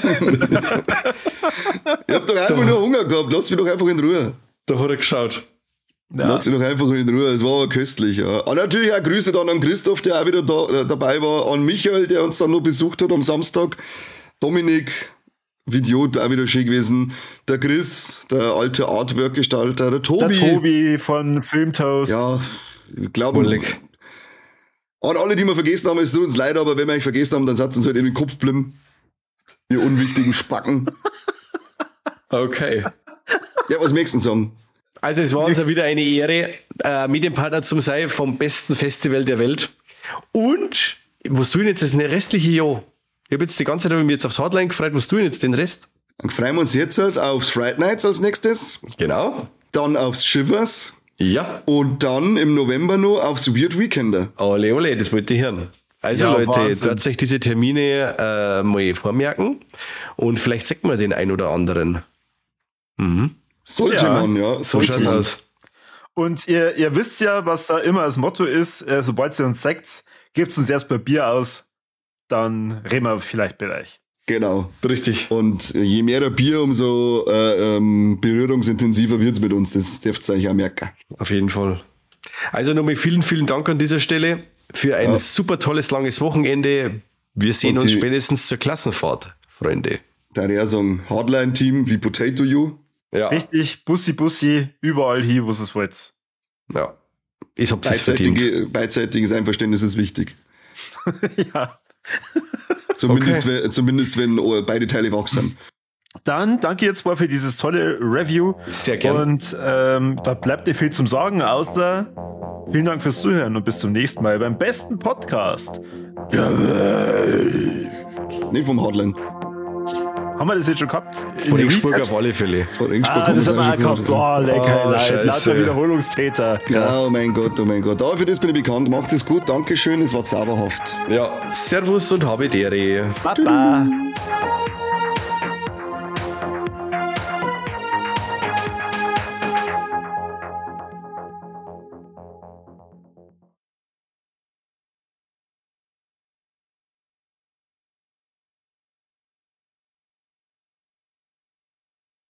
[SPEAKER 1] Ich hab doch einfach nur Hunger gehabt, lass mich doch einfach in Ruhe.
[SPEAKER 2] Da hat er geschaut.
[SPEAKER 3] Ja.
[SPEAKER 1] Lass mich doch einfach in Ruhe, es war aber köstlich. Ja. Und natürlich auch Grüße dann an Christoph, der auch wieder da, äh, dabei war, an Michael, der uns dann noch besucht hat am Samstag, Dominik, Idiot, auch wieder schön gewesen, der Chris, der alte Artwork-Gestalter, der Tobi.
[SPEAKER 3] Der Tobi von Filmtoast.
[SPEAKER 1] Ja, ich glaube,
[SPEAKER 2] Wollig.
[SPEAKER 1] an alle, die wir vergessen haben, es tut uns leid, aber wenn wir euch vergessen haben, dann seid uns halt in den Kopf blim. Ihr unwichtigen Spacken.
[SPEAKER 2] Okay.
[SPEAKER 1] Ja, was möchtest du denn sagen?
[SPEAKER 2] Also es war uns ja wieder eine Ehre, äh, Medienpartner zu sein vom besten Festival der Welt. Und was tun jetzt das restliche Jahr? Ich habe jetzt die ganze Zeit hab ich mich jetzt aufs Hardline gefreut. Was tun jetzt den Rest?
[SPEAKER 1] Dann freuen wir uns jetzt halt aufs Fright Nights als nächstes,
[SPEAKER 2] Genau.
[SPEAKER 1] dann aufs Shivers
[SPEAKER 2] Ja.
[SPEAKER 1] und dann im November noch aufs Weird Weekender.
[SPEAKER 2] Ole, ole, das wollte ich hören. Also
[SPEAKER 3] Ja,
[SPEAKER 2] Leute,
[SPEAKER 3] Wahnsinn.
[SPEAKER 2] dort sich diese Termine äh, mal vormerken und vielleicht sagt man den ein oder anderen.
[SPEAKER 1] Sollte
[SPEAKER 3] Ja,
[SPEAKER 1] man, ja.
[SPEAKER 2] So
[SPEAKER 1] Sollte
[SPEAKER 2] schaut's
[SPEAKER 1] man.
[SPEAKER 2] aus.
[SPEAKER 3] Und ihr, ihr wisst ja, was da immer das Motto ist, äh, sobald ihr uns sagt, gebt uns erst mal Bier aus, dann reden wir vielleicht bei euch.
[SPEAKER 1] Genau.
[SPEAKER 2] Richtig.
[SPEAKER 1] Und je mehr der Bier, umso äh, ähm, berührungsintensiver wird's mit uns. Das dürft ihr euch auch merken.
[SPEAKER 2] Auf jeden Fall. Also nochmal vielen, vielen Dank an dieser Stelle für ein
[SPEAKER 1] Ja.
[SPEAKER 2] super tolles, langes Wochenende. Wir sehen
[SPEAKER 1] Und
[SPEAKER 2] uns
[SPEAKER 1] die-
[SPEAKER 2] spätestens zur Klassenfahrt, Freunde.
[SPEAKER 1] Da wäre so ein Hardline-Team wie Potato You.
[SPEAKER 2] Ja.
[SPEAKER 3] Richtig, Bussi, Bussi, überall hin, wo es wollt.
[SPEAKER 2] Ja. Ich hab das verdient.
[SPEAKER 1] Beidseitige, beidseitiges Einverständnis ist wichtig.
[SPEAKER 3] Ja.
[SPEAKER 1] Zumindest,
[SPEAKER 2] Okay.
[SPEAKER 1] wenn, zumindest wenn oh, beide Teile wach sind.
[SPEAKER 3] Dann danke jetzt mal für dieses tolle Review.
[SPEAKER 2] Sehr gerne.
[SPEAKER 3] Und ähm, da bleibt nicht viel zum Sagen, außer vielen Dank fürs Zuhören und bis zum nächsten Mal beim besten Podcast der Welt.
[SPEAKER 1] Nicht vom Hardline.
[SPEAKER 3] Haben wir das jetzt schon gehabt? In
[SPEAKER 2] Von
[SPEAKER 3] den
[SPEAKER 2] Ringsburg
[SPEAKER 3] Recaps?
[SPEAKER 2] auf alle Fälle.
[SPEAKER 1] Vor Ringsburg
[SPEAKER 3] Ah,
[SPEAKER 1] haben
[SPEAKER 3] das
[SPEAKER 1] wir
[SPEAKER 3] haben wir auch
[SPEAKER 1] schon
[SPEAKER 3] gehabt. Boah, lecker,
[SPEAKER 2] Oh,
[SPEAKER 3] leid.
[SPEAKER 2] Scheiße.
[SPEAKER 3] Lauter Wiederholungstäter.
[SPEAKER 1] Ja, oh mein Gott, oh mein Gott. Aber für das bin ich bekannt. Macht es gut, Dankeschön, es war zauberhaft.
[SPEAKER 2] Ja, Servus und habe Dere.
[SPEAKER 3] Baba.